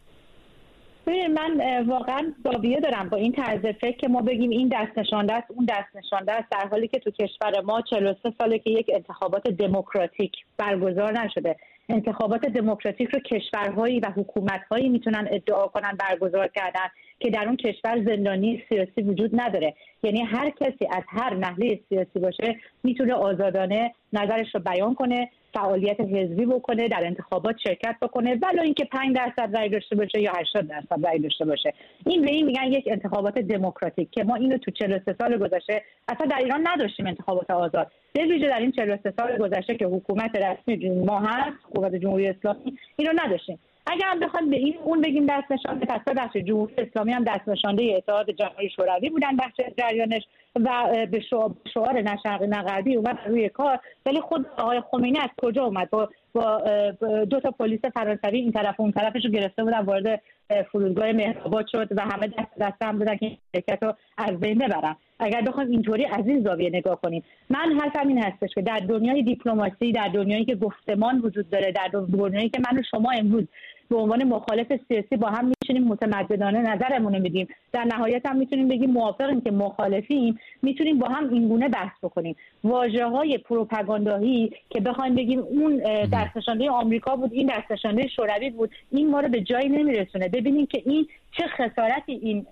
من واقعا داویه دارم با این طرز فکر که ما بگیم این دست نشانده است، اون دست نشانده است، در حالی که تو کشور ما 43 ساله که یک انتخابات دموکراتیک برگزار نشده. انتخابات دموکراتیک رو کشورهایی و حکومت‌هایی میتونن ادعا کنن برگزار کردن که در اون کشور زندانی سیاسی وجود نداره. یعنی هر کسی از هر نحله سیاسی باشه میتونه آزادانه نظرش رو بیان کنه، فعالیت حزبی بکنه، در انتخابات شرکت بکنه، ولی اینکه 5% رأی داشته باشه یا 80% رأی داشته باشه. این به این میگن یک انتخابات دموکراتیک که ما اینو تو 43 سال گذشته اصلا در ایران نداشتیم. انتخابات آزاد به ویژه در این 43 سال گذشته که حکومت رسمی ما هست، حکومت جمهوری اسلامی، اینو نداشتیم. اگر هم بخوام به این اون بگیم دست نشانده، پس بخش جمهوری اسلامی هم دست نشانده اتحاد جماهیر شوروی بودن بخش جریانش و به شعار نه شرقی نه غربی اومد روی کار. ولی خود آقای خمینی از کجا اومد؟ با 2 تا پلیس فرانسوی این طرف و اون طرفش رو گرفته بودن، وارد فرودگاه مهرآباد شد و همه دست هم بودن که این شرکت رو از بین ببرن. اگر بخوام اینطوری از این زاویه نگاه کنیم، من حرفم این هستش که در دنیای دیپلماسی، در دنیایی که گفتمان وجود داره، در دنیایی که من و شما امروز به عنوان مخالف سیاسی با هم میتونیم متمددانه نظرمون رو میدیم، در نهایت هم میتونیم بگیم موافقیم که مخالفیم، میتونیم با هم اینگونه بحث بکنیم. واژه‌های پروپاگاندایی که بخوایم بگیم اون دستنشانده آمریکا بود، این دستنشانده شوروی بود، این ما رو به جایی نمیرسونه. ببینیم که این چه خسارتی این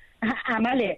عمل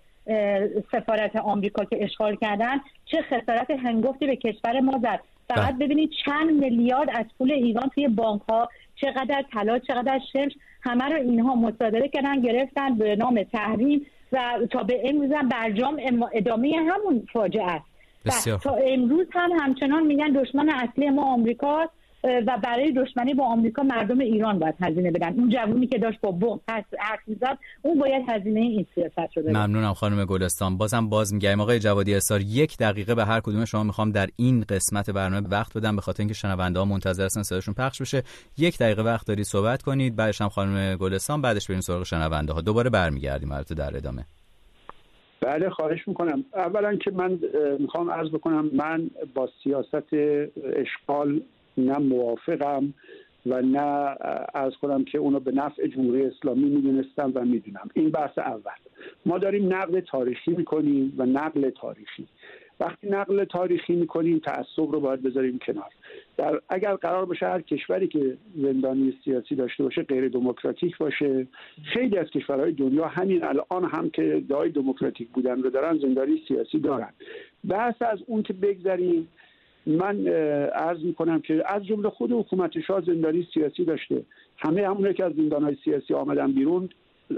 سفارت آمریکا که اشغال کردن، چه خسارت هنگفتی به کشور ما زد. فقط ببینید چند میلیارد از پول ایران توی بانک‌ها، چقدر طلا، چقدر شمش، همه رو اینها مصادره کردن، گرفتن به نام تحریم و تا به امروز هم برجام ادامه همون فاجعه است. تا امروز هم همچنان میگن دشمن اصلی ما آمریکاست و برای دشمنی با آمریکا مردم ایران باید هزینه بدن. اون جوونی که داشت با بغض حرف می‌زد اون باید هزینه این سیاست رو بده. ممنونم خانم گلستان. باز میگم آقای جوادی اسار 1 دقیقه به هر کدوم شما میخوام در این قسمت برنامه وقت بدم، به خاطر اینکه شنونده‌ها منتظر هستن صداشون پخش بشه. 1 دقیقه وقت دارید صحبت کنید، بعدش هم خانم گلستان، بعدش بریم سراغ شنونده‌ها. دوباره برمیگردیم البته در ادامه. بله خواهش میکنم. اولا که من میخوام عرض بکنم من با سیاست اشغال نه موافقم و نه عرض کنم که اونو به نفع جمهوری اسلامی میدونستم و میدونم. این بحث اول. ما داریم نقد تاریخی میکنیم و نقل تاریخی. وقتی نقل تاریخی میکنیم تعصب رو باید بذاریم کنار. اگر قرار باشه هر کشوری که زندانی سیاسی داشته باشه غیر دموکراتیک باشه، خیلی از کشورهای دنیا همین الان هم که ادعای دموکراتیک بودن رو دارن زندانی سیاسی دارن. بحث از اون که بگذریم، من عرض میکنم که از جمله خود حکومت شاه زندانی سیاسی داشته. همونه که از زندانهای سیاسی آمدن بیرون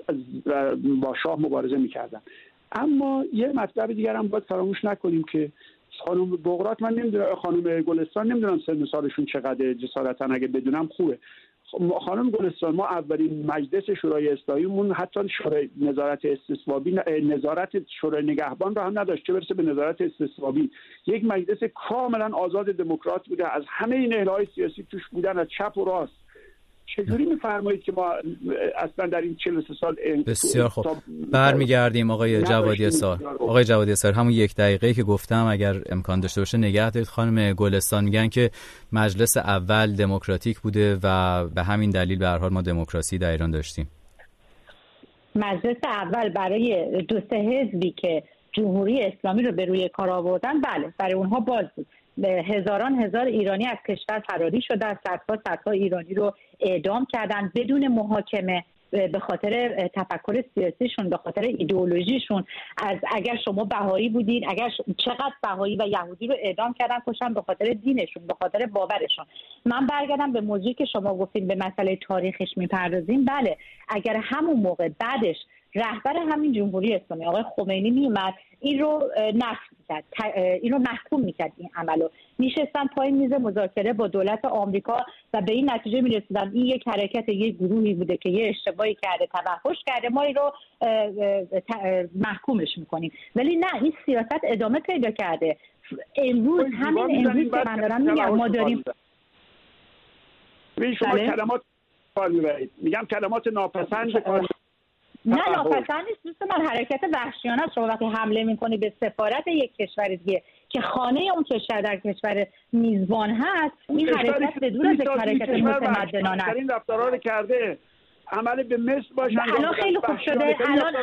با شاه مبارزه میکردن. اما یه مطلب دیگر هم باید فراموش نکنیم که خانم بغرات، من نمیدونم خانم گلستان، نمیدونم سن سالشون چقدر، جسارتا اگه بدونم خوبه. خانم گلستان، ما اولین مجلس شورای اسلامیمون حتی شورای نظارت استصوابی، نظارت شورای نگهبان رو هم نداشت، چه برسه به نظارت استصوابی. یک مجلس کاملا آزاد دموکرات بوده، از همه این نهادهای سیاسی توش بودن، از چپ و راست. چجوری میفرمایید که ما اصلا در این 43 سال بسیار خوب برمیگردیم آقای جوادی سار. آقای جوادی سار، همون یک دقیقه که گفتم اگر امکان داشته باشه نگه دارید. خانم گلستان میگن که مجلس اول دموکراتیک بوده و به همین دلیل به هر حال ما دموکراسی در ایران داشتیم. مجلس اول برای دو سه حزبی که جمهوری اسلامی رو به روی کار آوردن، بله برای اونها باز بود. هزار ایرانی از کشور فراری شدن، صدها ایرانی رو اعدام کردن بدون محاکمه به خاطر تفکر سیاسیشون، به خاطر ایدئولوژیشون. اگر شما بهایی بودین، اگر چقدر بهایی و یهودی رو اعدام کردن، کشتن به خاطر دینشون، به خاطر باورشون. من برگردم به موضوعی که شما گفتین، به مسئله تاریخش میپردازیم. بله اگر همون موقع بعدش رهبر همین جمهوری اسلامی آقای خمینی میومد این رو نفی میکرد، این رو محکوم میکرد، این عملو میشستن پای میز مذاکره با دولت آمریکا و به این نتیجه میرسیدن این یک حرکت، یک گروهی بوده که یه اشتباهی کرده، توحش کرده، ما این رو محکومش میکنیم. ولی نه، این سیاست ادامه پیدا کرده. امروز همین امروز که من دارم میگم ما داریم شما کلمات کار میبرید، میگم کلمات ناپسند نه ناپسند نیست دوست من، حرکت وحشیانه است. شما وقتی حمله میکنی به سفارت یک کشور دیگه که خانه اون کشور در کشور میزبان هست، این حرکت بدون از یک حرکت متمدنانه است. این رفتارا رو کرده، عمل به مثل باشه. الان خیلی خوب شده.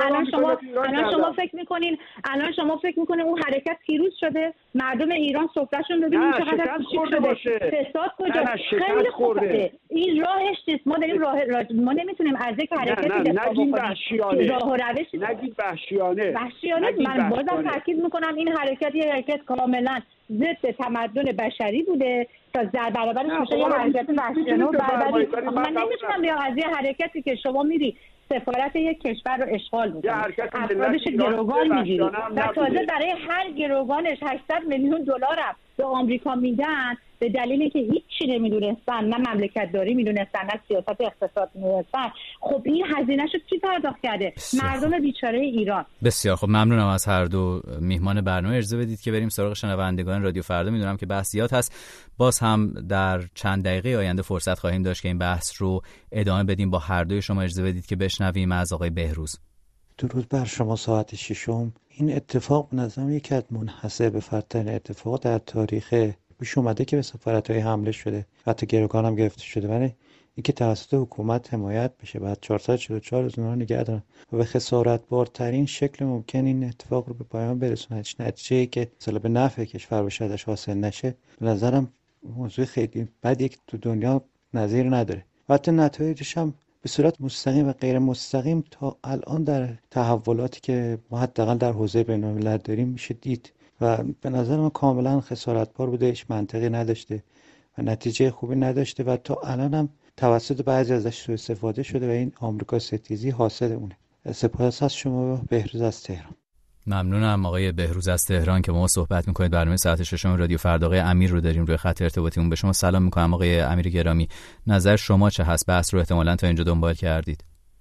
الان شما فکر میکنین اون حرکت پیروز شده؟ مردم ایران سفرهشون ببینید چقدر کوچیک شده. فساد کجا؟ خیلی خوب شده. این راهش نیست. ما داریم ما نمیتونیم از یک حرکتی دفاع بکنیم. راه و روش نگید وحشیانه. من بازم تاکید میکنم این حرکت یه حرکت کاملا ضد تمدن بشری بوده تا در برابرش میشه یه حرکت وحشیانه و بربری. من نمیتونم بیام از یه حرکتی که شما میری سفارت یک کشور رو اشغال میکنی، افرادش گروگان میگیری و تازه برای هر گروگانش 800 میلیون دلار به آمریکا میدن به دلیلی که هیچی نمیدونستن، نه مملکت داری میدونستن، نه سیاست اقتصاد میدونستن. خب این هزینه شو کی پرداخت کرده؟ مردم بیچاره ایران. بسیار خب، ممنونم از هر دو میهمان برنامه. اجازه بدید که بریم سراغ شنوندگان رادیو فردا. میدونم که بحث زیاد هست، باز هم در چند دقیقه آینده فرصت خواهیم داشت که این بحث رو ادامه بدیم با هر دوی شما. اجازه بدید که بشنویم از آقای بهروز. درود بر شما. ساعت 6 این اتفاق به نظرم یکی از منحصر به فردترین اتفاق در تاریخ پیش اومده که به سفارت‌های حمله شده، حتی گروگان هم گرفته شده، ولی اینکه توسط حکومت حمایت بشه، بعد 444 روز اونها نگه دارن و به خسارت‌بارترین شکل ممکن این اتفاق رو به پایان برسونه، نتیجه‌ای که مثلا به نفع کشور باشه ازش حاصل نشه، به نظرم موضوع خیلی بدی که تو دنیا نظیر نداره. حتی نتایجش هم به صورت مستقیم و غیر مستقیم تا الان در تحولاتی که ما حداقل در حوزه بین‌الملل داریم میشه دید و به نظر من کاملا خسارتبار بوده، هیچ منطقی نداشته و نتیجه خوبی نداشته و تا الان هم توسط بعضی ازش سوء استفاده شده و این آمریکا ستیزی حاصل اونه. سپاس از شما. بهروز از تهران. ممنونم آقای بهروز از تهران که با ما صحبت میکنید. برنامه ساعت 6 رادیو فردا. آقای امیر رو داریم روی خط ارتباطیمون. به شما سلام میکنم آقای امیر گرامی. نظر شما چه هست؟ بحث رو احتمالاً تا اینجا دنبال کردید.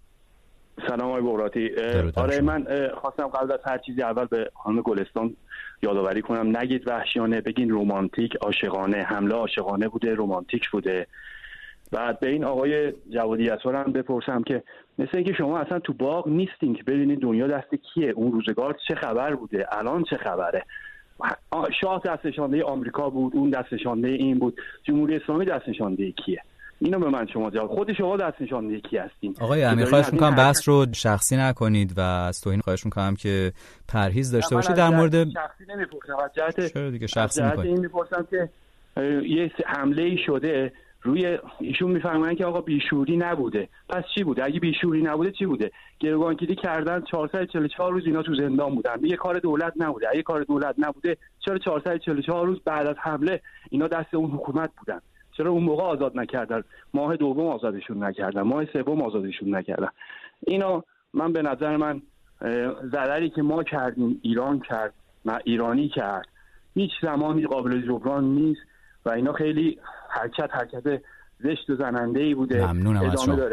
سلام آقای بغراتی. آره من خواستم قبل از هر چیزی اول به خانم گلستان یادآوری کنم نگید وحشیانه، بگین رمانتیک، عاشقانه. حمله عاشقانه بوده، رمانتیک بوده بعد به این آقای جوادی اصفهان هم بپرسم که مثل اینکه شما اصلا تو باغ نیستین که ببینید دنیا دست کیه، اون روزگار چه خبر بوده، الان چه خبره. شاه دست نشانده آمریکا بود، اون دست نشانده این بود، جمهوری اسلامی دست نشانده کیه؟ اینو به من شما جواب. خود شما دست نشانده کی هستین؟ آقای امیر خواهش می‌کنم بحث رو شخصی نکنید و از توهین خواهش می‌کنم که پرهیز داشته باشید در مورد شخصی نمی‌پرسم، از جهت چرا دیگه شخصی می‌کنید؟ این می‌پرسم که یه حمله‌ای شده روی ایشون، میفرماین که آقا بیشوری نبوده. پس چی بوده؟ اگه بیشوری نبوده چی بوده؟ گروگانگیری کردن 444 روز اینا تو زندان بودن. یه کار دولت نبوده. اگه کار دولت نبوده چرا 444 روز بعد از حمله اینا دست اون حکومت بودن؟ چرا اون موقع آزاد نکردن؟ ماه دوم آزادشون نکردن، ماه سوم آزادشون نکردن. اینا من به نظر من ضرری که ما کردیم، ایران کرد، ما ایرانی کرد، هیچ زمانی قابل جبران نیست و اینا خیلی حرکت زشت و زننده‌ای بوده. ممنونم از شما.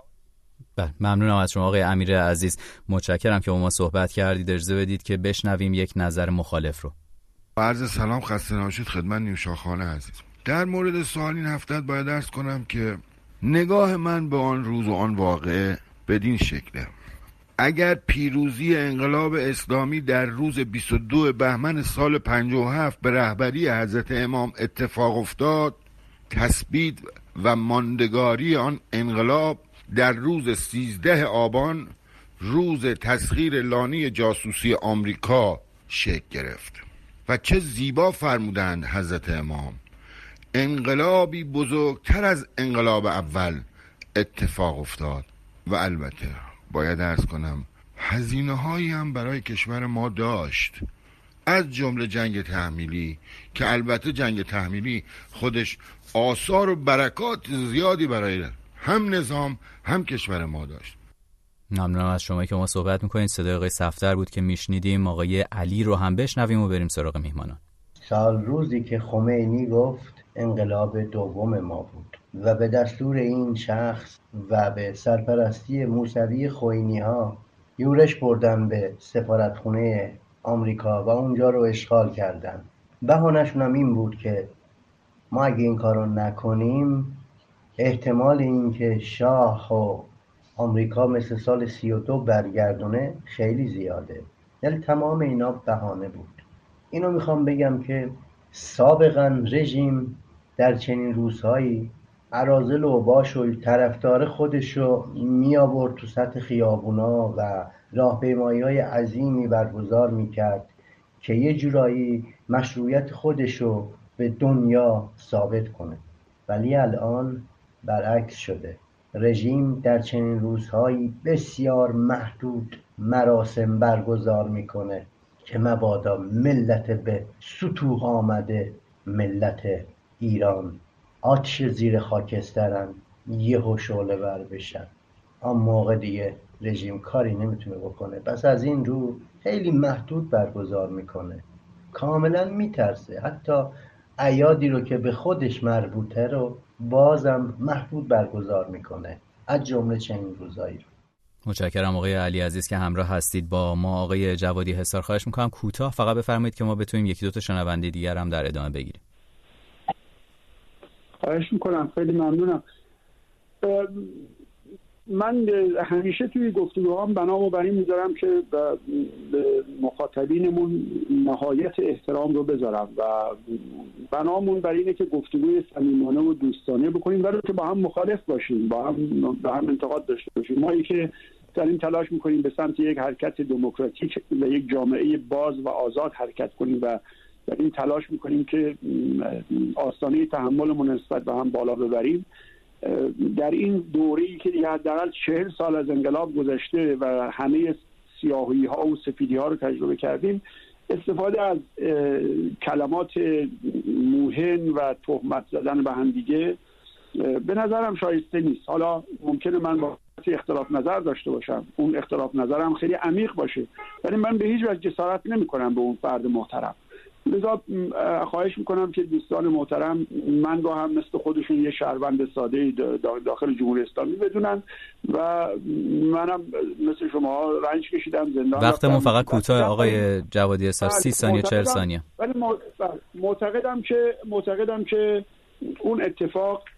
ممنونم از شما آقای امیر عزیز، متشکرم که با ما صحبت کردید. اجازه بدید که بشنویم یک نظر مخالف رو. عرض سلام، خسته نباشید خدمت نیوشا خان عزیز. در مورد سوال این هفته باید عرض کنم که نگاه من به آن روز و آن واقعه بدین شکله: اگر پیروزی انقلاب اسلامی در روز 22 بهمن سال 57 به رهبری حضرت امام اتفاق افتاد، تثبیت و ماندگاری آن انقلاب در روز 13 آبان روز تسخیر لانی جاسوسی آمریکا شکل گرفت. و چه زیبا فرمودند حضرت امام: انقلابی بزرگتر از انقلاب اول اتفاق افتاد. و البته باید عرض کنم هزینه هایی هم برای کشور ما داشت، از جمله جنگ تحمیلی که البته جنگ تحمیلی خودش آثار و برکات زیادی برای هم نظام هم کشور ما داشت. ممنونم از شما که ما صحبت میکنید. صدای آقای صفدر بود که میشنیدیم. آقای علی رو هم بشنویم و بریم سراغ میهمانان. سال روزی که خمینی گفت انقلاب دوم ما بود و به دستور این شخص و به سرپرستی موسوی خوئینی ها یورش بردن به سفارتخونه آمریکا و اونجا رو اشغال کردن. بهانه‌شون هم این بود که ما اگه این کارو نکنیم احتمال این که شاه و آمریکا مثل سال 32 برگردونه خیلی زیاده. یعنی تمام اینا بهانه بود. اینو میخوام بگم که سابقا رژیم در چنین روزهایی اراذل و اوباش و طرفدار خودشو می آورد تو سطح خیابونا و راهپیمایی‌های عظیمی برگزار میکرد که یه جورایی مشروعیت خودشو به دنیا ثابت کنه. ولی الان برعکس شده. رژیم در چنین روزهایی بسیار محدود مراسم برگزار میکنه که مبادا ملت به ستوه آمده ملت ایران آتش زیر خاکسترن یهو شعله ور بشن. آن موقع دیگه رژیم کاری نمیتونه بکنه. پس از این رو خیلی محدود برگزار میکنه، کاملا میترسه. حتی اعیادی رو که به خودش مربوطه رو بازم محدود برگزار میکنه، از جمله چنین روزایی رو. متشکرم آقای علی عزیز که همراه هستید با ما. آقای جوادی حصار خواهش میکنم کوتاه فقط بفرمایید که ما بتونیم یکی دو تا شنونده دیگر هم در ادامه بگیریم. خواهش میکنم، خیلی ممنونم. من همیشه توی گفتگوهام بنامو بر این میذارم که به مخاطبینمون نهایت احترام رو بذارم و بنامون بر اینه که گفتگوی صمیمانه و دوستانه بکنیم ولی که با هم مخالف باشیم، با هم انتقاد داشته باشیم. ما که داریم تلاش میکنیم به سمت یک حرکت دموکراتیک و یک جامعه باز و آزاد حرکت کنیم و در این تلاش میکنیم که آستانه تحملمون نسبت به هم بالا ببریم. در این دوره‌ای که دیگه حداقل 40 سال از انقلاب گذشته و همه سیاهی‌ها و سفیدی‌ها رو تجربه کردیم، استفاده از کلمات موهن و تهمت زدن به هم دیگه به نظرم شایسته نیست. حالا ممکنه من با اختلاف نظر داشته باشم، اون اختلاف نظرم خیلی عمیق باشه، ولی من به هیچ وجه جسارت نمی‌کنم به اون فرد محترم. لذا خواهش میکنم که دوستان محترم من رو هم مثل خودشون یه شهروند ساده داخل جمهوری اسلامی بدونن و منم مثل شما رنج کشیدم، زندان وقتمون فقط کوتاه آقای جوادی حصار 30 ثانیه 40 ثانیه. ولی معتقدم که اون اتفاق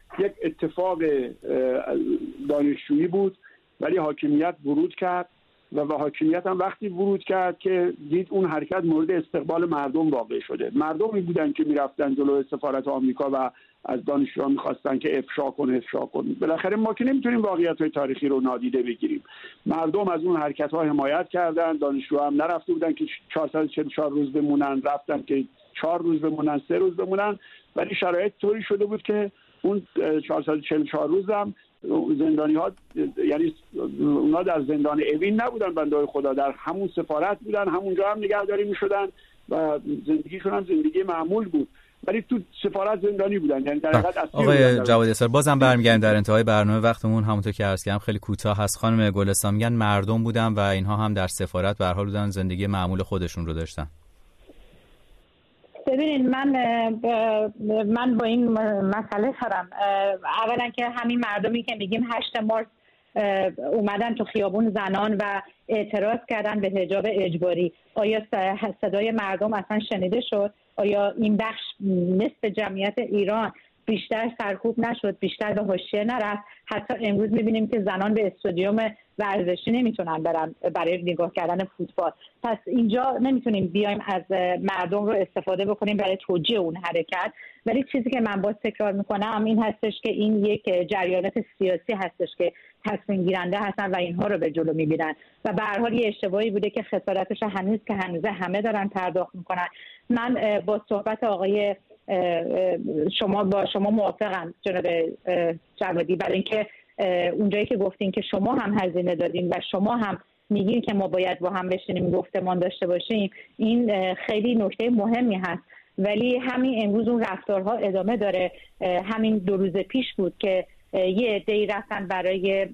یک اتفاق دانشجویی بود، ولی حاکمیت ورود کرد و حاکمیت هم وقتی ورود کرد که دید اون حرکت مورد استقبال مردم واقع شده. مردمی بودن که میرفتن جلوی سفارت آمریکا و از دانشجوها میخواستن که افشا کن. بالاخره ما که نمیتونیم واقعیت‌های تاریخی رو نادیده بگیریم. مردم از اون حرکت‌ها حمایت کردن، دانشجوها هم نرفته بودن که 444 روز بمونن، رفتن که 4 روز بمونن، 3 روز بمونن، ولی شرایط طوری شده بود که اون 444 روز هم زندانی ها، یعنی اونا در زندان اوین نبودن، بنده خدا در همون سفارت بودن، همونجا هم نگهداری میشدن و زندگیشون هم زندگی معمول بود، ولی تو سفارت زندانی بودن. یعنی در حقیقت آقای جوادی اسرار، بازم برمیگردیم در انتهای برنامه، وقتمون همونطور که عرض کردم خیلی کوتاه هست. خانم گلستان میگن مردم بودن و اینها هم در سفارت به هر حال بودن، زندگی معمول خودشون رو داشتن. ببینید من با این مسئله دارم. اولا که همین مردمی که میگیم 8 مارس اومدن تو خیابون زنان و اعتراض کردن به حجاب اجباری، آیا صدای مردم اصلا شنیده شد؟ آیا این بخش نصف جمعیت ایران بیشتر سرکوب نشد، بیشتر به حاشیه نرفت؟ حتی امروز میبینیم که زنان به استادیوم ورزشی نمیتونن برن برای نگاه کردن فوتبال. پس اینجا نمیتونیم بیایم از مردم رو استفاده بکنیم برای توجیه اون حرکت. ولی چیزی که من باز تکرار میکنم این هستش که این یک جریانات سیاسی هستش که تصمیم گیرنده هستن و اینها رو به جلو میبرن و به هر حال یه اشتباهی بوده که خسارتش هنوزه همه دارن پرداخت میکنن. من با صحبت آقای شما موافقم جناب جوادی، برای اینکه اونجایی که گفتین که شما هم هزینه دادین و شما هم میگین که ما باید با هم بشینیم گفتمان داشته باشیم، این خیلی نکته مهمی هست. ولی همین امروز اون رفتارها ادامه داره. همین 2 روز پیش بود که یه عده‌ای رفتن برای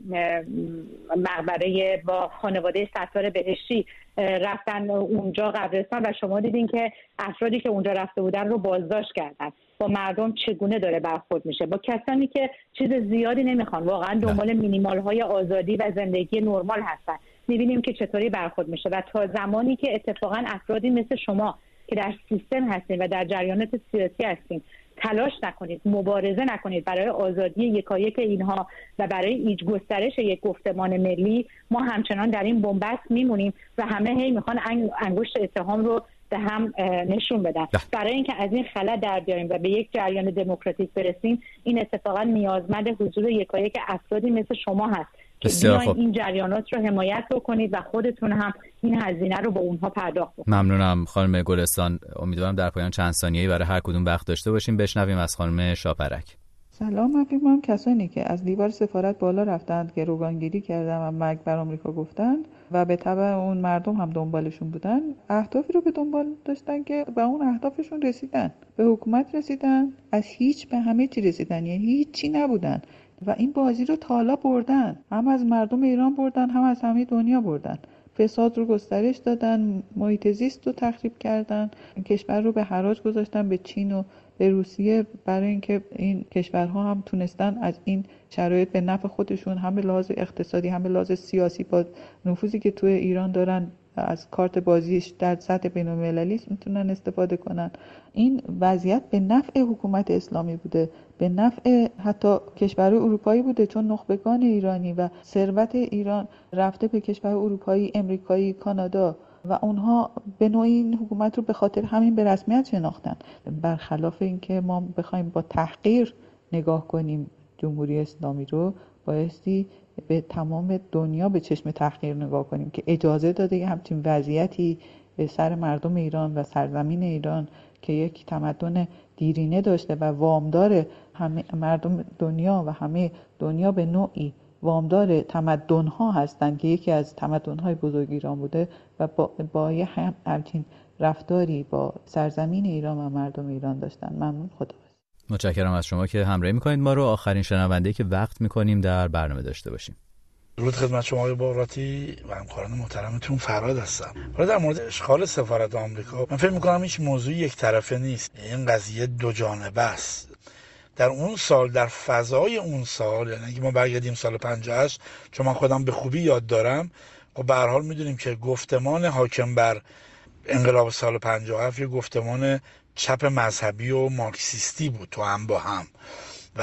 مقبره با خانواده ستار بهشتی، رفتن اونجا قبرستان و شما دیدین که افرادی که اونجا رفته بودن رو بازداشت کردن. با مردم چگونه داره برخورد میشه، با کسانی که چیز زیادی نمیخوان، واقعا دنبال مینیمال های آزادی و زندگی نرمال هستن، میبینیم که چطوری برخورد میشه. و تا زمانی که اتفاقا افرادی مثل شما که در سیستم هستین و در جریانات سیاسی هستین تلاش نکنید، مبارزه نکنید برای آزادی یکایک اینها و برای گسترش یک گفتمان ملی، ما همچنان در این بنبست میمونیم و همه هی میخوان انگشت اتهام رو به هم نشون بدن. برای اینکه از این خلا در بیاریم و به یک جریان دموکراتیک برسیم، این اتفاقا نیازمند حضور یکایک افرادی مثل شما هست که این جریانات رو حمایت بکنید و خودتون هم این هزینه رو با اونها پرداخت بکنید. ممنونم خانم گلستان. امیدوارم در پایان چند ثانیه‌ای برای هر کدوم وقت داشته باشیم. بشنویم از خانم شاپرک. سلام. من فکر می‌کنم کسانی که از دیوار سفارت بالا رفتند، گروگانگیری کردن و مرگ بر آمریکا گفتن و به تبع اون مردم هم دنبالشون بودن، اهدافی رو به دنبال داشتن که به اون اهدافشون رسیدن، به حکومت رسیدن، از هیچ به همه چی رسیدن، یعنی هیچی نبودن و این بازی رو تا حالا بردن، هم از مردم ایران بردن، هم از همه دنیا بردن. فساد رو گسترش دادن، محیط زیست رو تخریب کردن، کشور رو به حراج گذاشتن به چین و به روسیه، برای اینکه این کشورها هم تونستن از این شرایط به نفع خودشون هم به لحاظ اقتصادی هم به لحاظ سیاسی با نفوذی که توی ایران دارن از کارت بازیش در سطح بین‌المللی میتونن استفاده کنن. این وضعیت به نفع حکومت اسلامی بوده، به نفع حتی کشورهای اروپایی بوده، چون نخبگان ایرانی و ثروت ایران رفته به کشورهای اروپایی، امریکایی، کانادا و اونها به نوعی این حکومت رو به خاطر همین به رسمیت شناختن. برخلاف اینکه ما بخوایم با تحقیر نگاه کنیم جمهوری اسلامی رو، بایستی به تمام دنیا به چشم تحقیر نگاه کنیم که اجازه داده یه همچین وضعیتی به سر مردم ایران و سرزمین ایران که یک تمدن دیرینه داشته و وامدار همه مردم دنیا و همه دنیا به نوعی وامدار تمدن‌ها هستند که یکی از تمدن‌های بزرگ ایران بوده و با یه همچین رفتاری با سرزمین ایران و مردم ایران داشتن. ممنون. خدا. متشکرم از شما که همراهی میکنید ما رو. آخرین شنونده که وقت میکنیم در برنامه داشته باشیم. درود خدمت شما آقای بغراتی و همکاران محترمتون. فراد هستم. حالا در مورد اشغال سفارت آمریکا، من فکر میکنم هیچ موضوع یک طرفه نیست، این قضیه دو جانبه است. در اون سال، در فضای اون سال، یعنی اگه ما برگردیم سال 58، چون من خودم به خوبی یاد دارم، خب به هر حال میدونیم که گفتمان حاکم بر انقلاب سال 57 یه گفتمان چپ مذهبی و مارکسیستی بود تو هم با هم و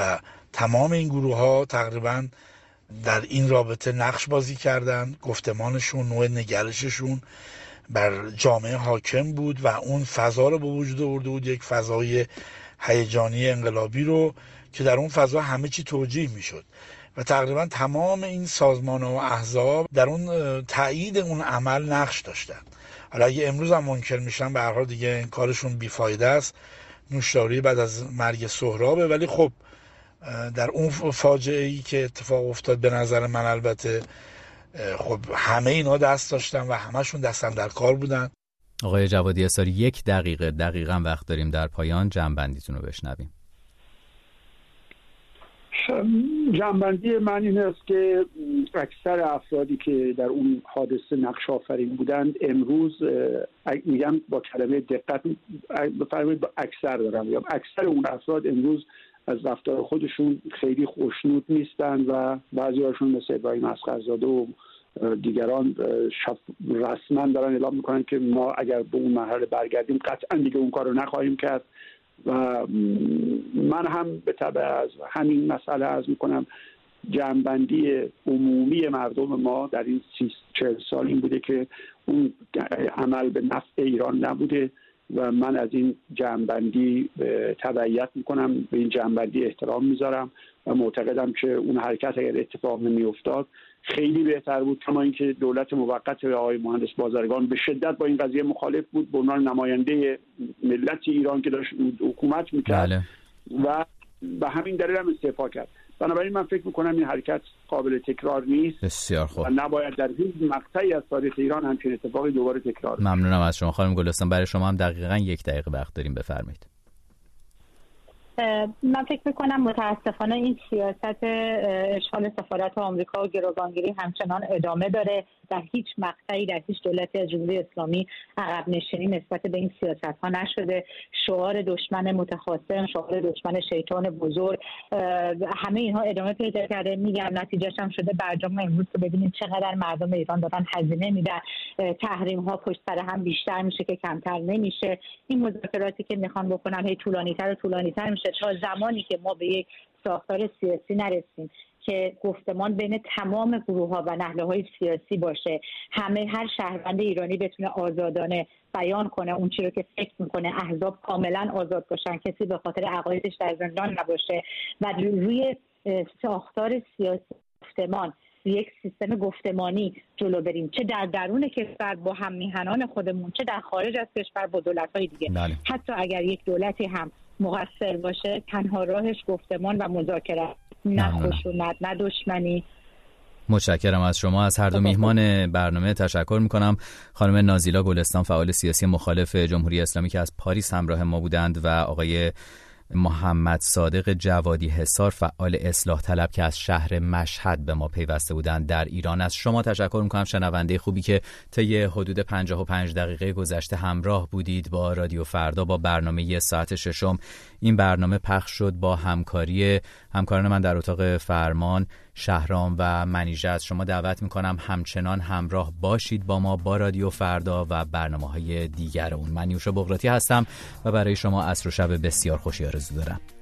تمام این گروه ها تقریبا در این رابطه نقش بازی کردن. گفتمانشون، نوع نگرششون بر جامعه حاکم بود و اون فضا رو به وجود آورده بود، یک فضای هیجانی انقلابی رو که در اون فضا همه چی توجیه میشد و تقریبا تمام این سازمان‌ها و احزاب در اون تایید اون عمل نقش داشتن. حالا اگه امروز هم منکر میشن، به هر حال دیگه این کارشون بیفایده است، نوشداری بعد از مرگ سهرابه. ولی خب در اون فاجعه‌ای که اتفاق افتاد به نظر من البته خب همه اینا دست داشتن و همشون دستن در کار بودن. آقای جوادی اساری 1 دقیقه دقیقاً وقت داریم در پایان جمع‌بندیتون رو بشنویم. جمع‌بندی من این است که اکثر افرادی که در اون حادثه نقش آفرین بودند امروز، میگم با کلمه دقت بفرمایید، با اکثر دارم میگم، اکثر اون افراد امروز از رفتار خودشون خیلی خوشنود نیستن و بعضی‌هاشون مثل ابراهیم اصغرزاده و دیگران رسما دارن اعلام میکنن که ما اگر به اون مرحله برگردیم قطعا دیگه اون کار رو نخواهیم کرد. و من هم به تبع از همین مسئله عرض میکنم جمع‌بندی عمومی مردم ما در این 40 سال این بوده که اون عمل به نفع ایران نبوده و من از این جمع‌بندی تبعیت میکنم، به این جمع‌بندی احترام میذارم و معتقدم که اون حرکت اگر اتفاق نمیافتاد خیلی بهتر بود. کما اینکه دولت موقت آقای مهندس بازرگان به شدت با این قضیه مخالف بود به عنوان نماینده ملت ایران که داشت حکومت میکرد و به همین دلیل هم استعفا کرد. بنابراین من فکر میکنم این حرکت قابل تکرار نیست. بسیار خوب. و نباید در هیچ مقطعی از تاریخ ایران همچین اتفاقی دوباره تکرار بشه. ممنونم از شما خانم گلستان. برای شما هم دقیقاً 1 دقیقه وقت داریم، بفرمایید. من فکر میکنم متاسفانه این سیاست اشغال سفارت آمریکا و گروگانگیری همچنان ادامه داره. در هیچ مقطعی در هیچ دولتی از جمهوری اسلامی عقب نشینی نسبت به این سیاست ها نشده. شعار دشمن متخاصم، شعار دشمن شیطان بزرگ، همه اینها ادامه پیدا کرده. میگم نتیجهش هم شده برجام امروز که ببینید چقدر مردم ایران دارن هزینه میدن، تحریم ها پشت سر هم بیشتر میشه که کمتر نمیشه. این مذاکراتی که میخوان بکنن هی طولانی‌تر میشه تا زمانی که ما به یک ساختار سیاسی نرسیم که گفتمان بین تمام گروه‌ها و نهله‌های سیاسی باشه، هر شهروند ایرانی بتونه آزادانه بیان کنه اون چیزی رو که فکر میکنه، احزاب کاملا آزاد باشن، کسی به خاطر عقایدش در زندان نباشه و روی ساختار سیاسی گفتمان، یک سیستم گفتمانی جلو بریم، چه در درون کشور با هم میهنان خودمون، چه در خارج از کشور با دولت‌های دیگه. حتی اگر یک دولتی هم مقصر باشه تنها راهش گفتمان و مذاکره، نه خشونت نه دشمنی. متشکرم از شما. از هر دو میهمان برنامه تشکر میکنم. خانم نازیلا گلستان فعال سیاسی مخالف جمهوری اسلامی که از پاریس همراه ما بودند و آقای محمد صادق جوادی حصار فعال اصلاح طلب که از شهر مشهد به ما پیوسته بودند در ایران. از شما تشکر میکنم شنونده خوبی که طی حدود 55 دقیقه گذشته همراه بودید با رادیو فردا با برنامه ساعت 6. این برنامه پخش شد با همکاری همکاران من در اتاق فرمان شهرام و منیژه. از شما دعوت میکنم همچنان همراه باشید با ما با رادیو فردا و برنامه‌های دیگر اون. من نیوشا بغراتی هستم و برای شما عصر و شب بسیار خوشی آرزو دارم.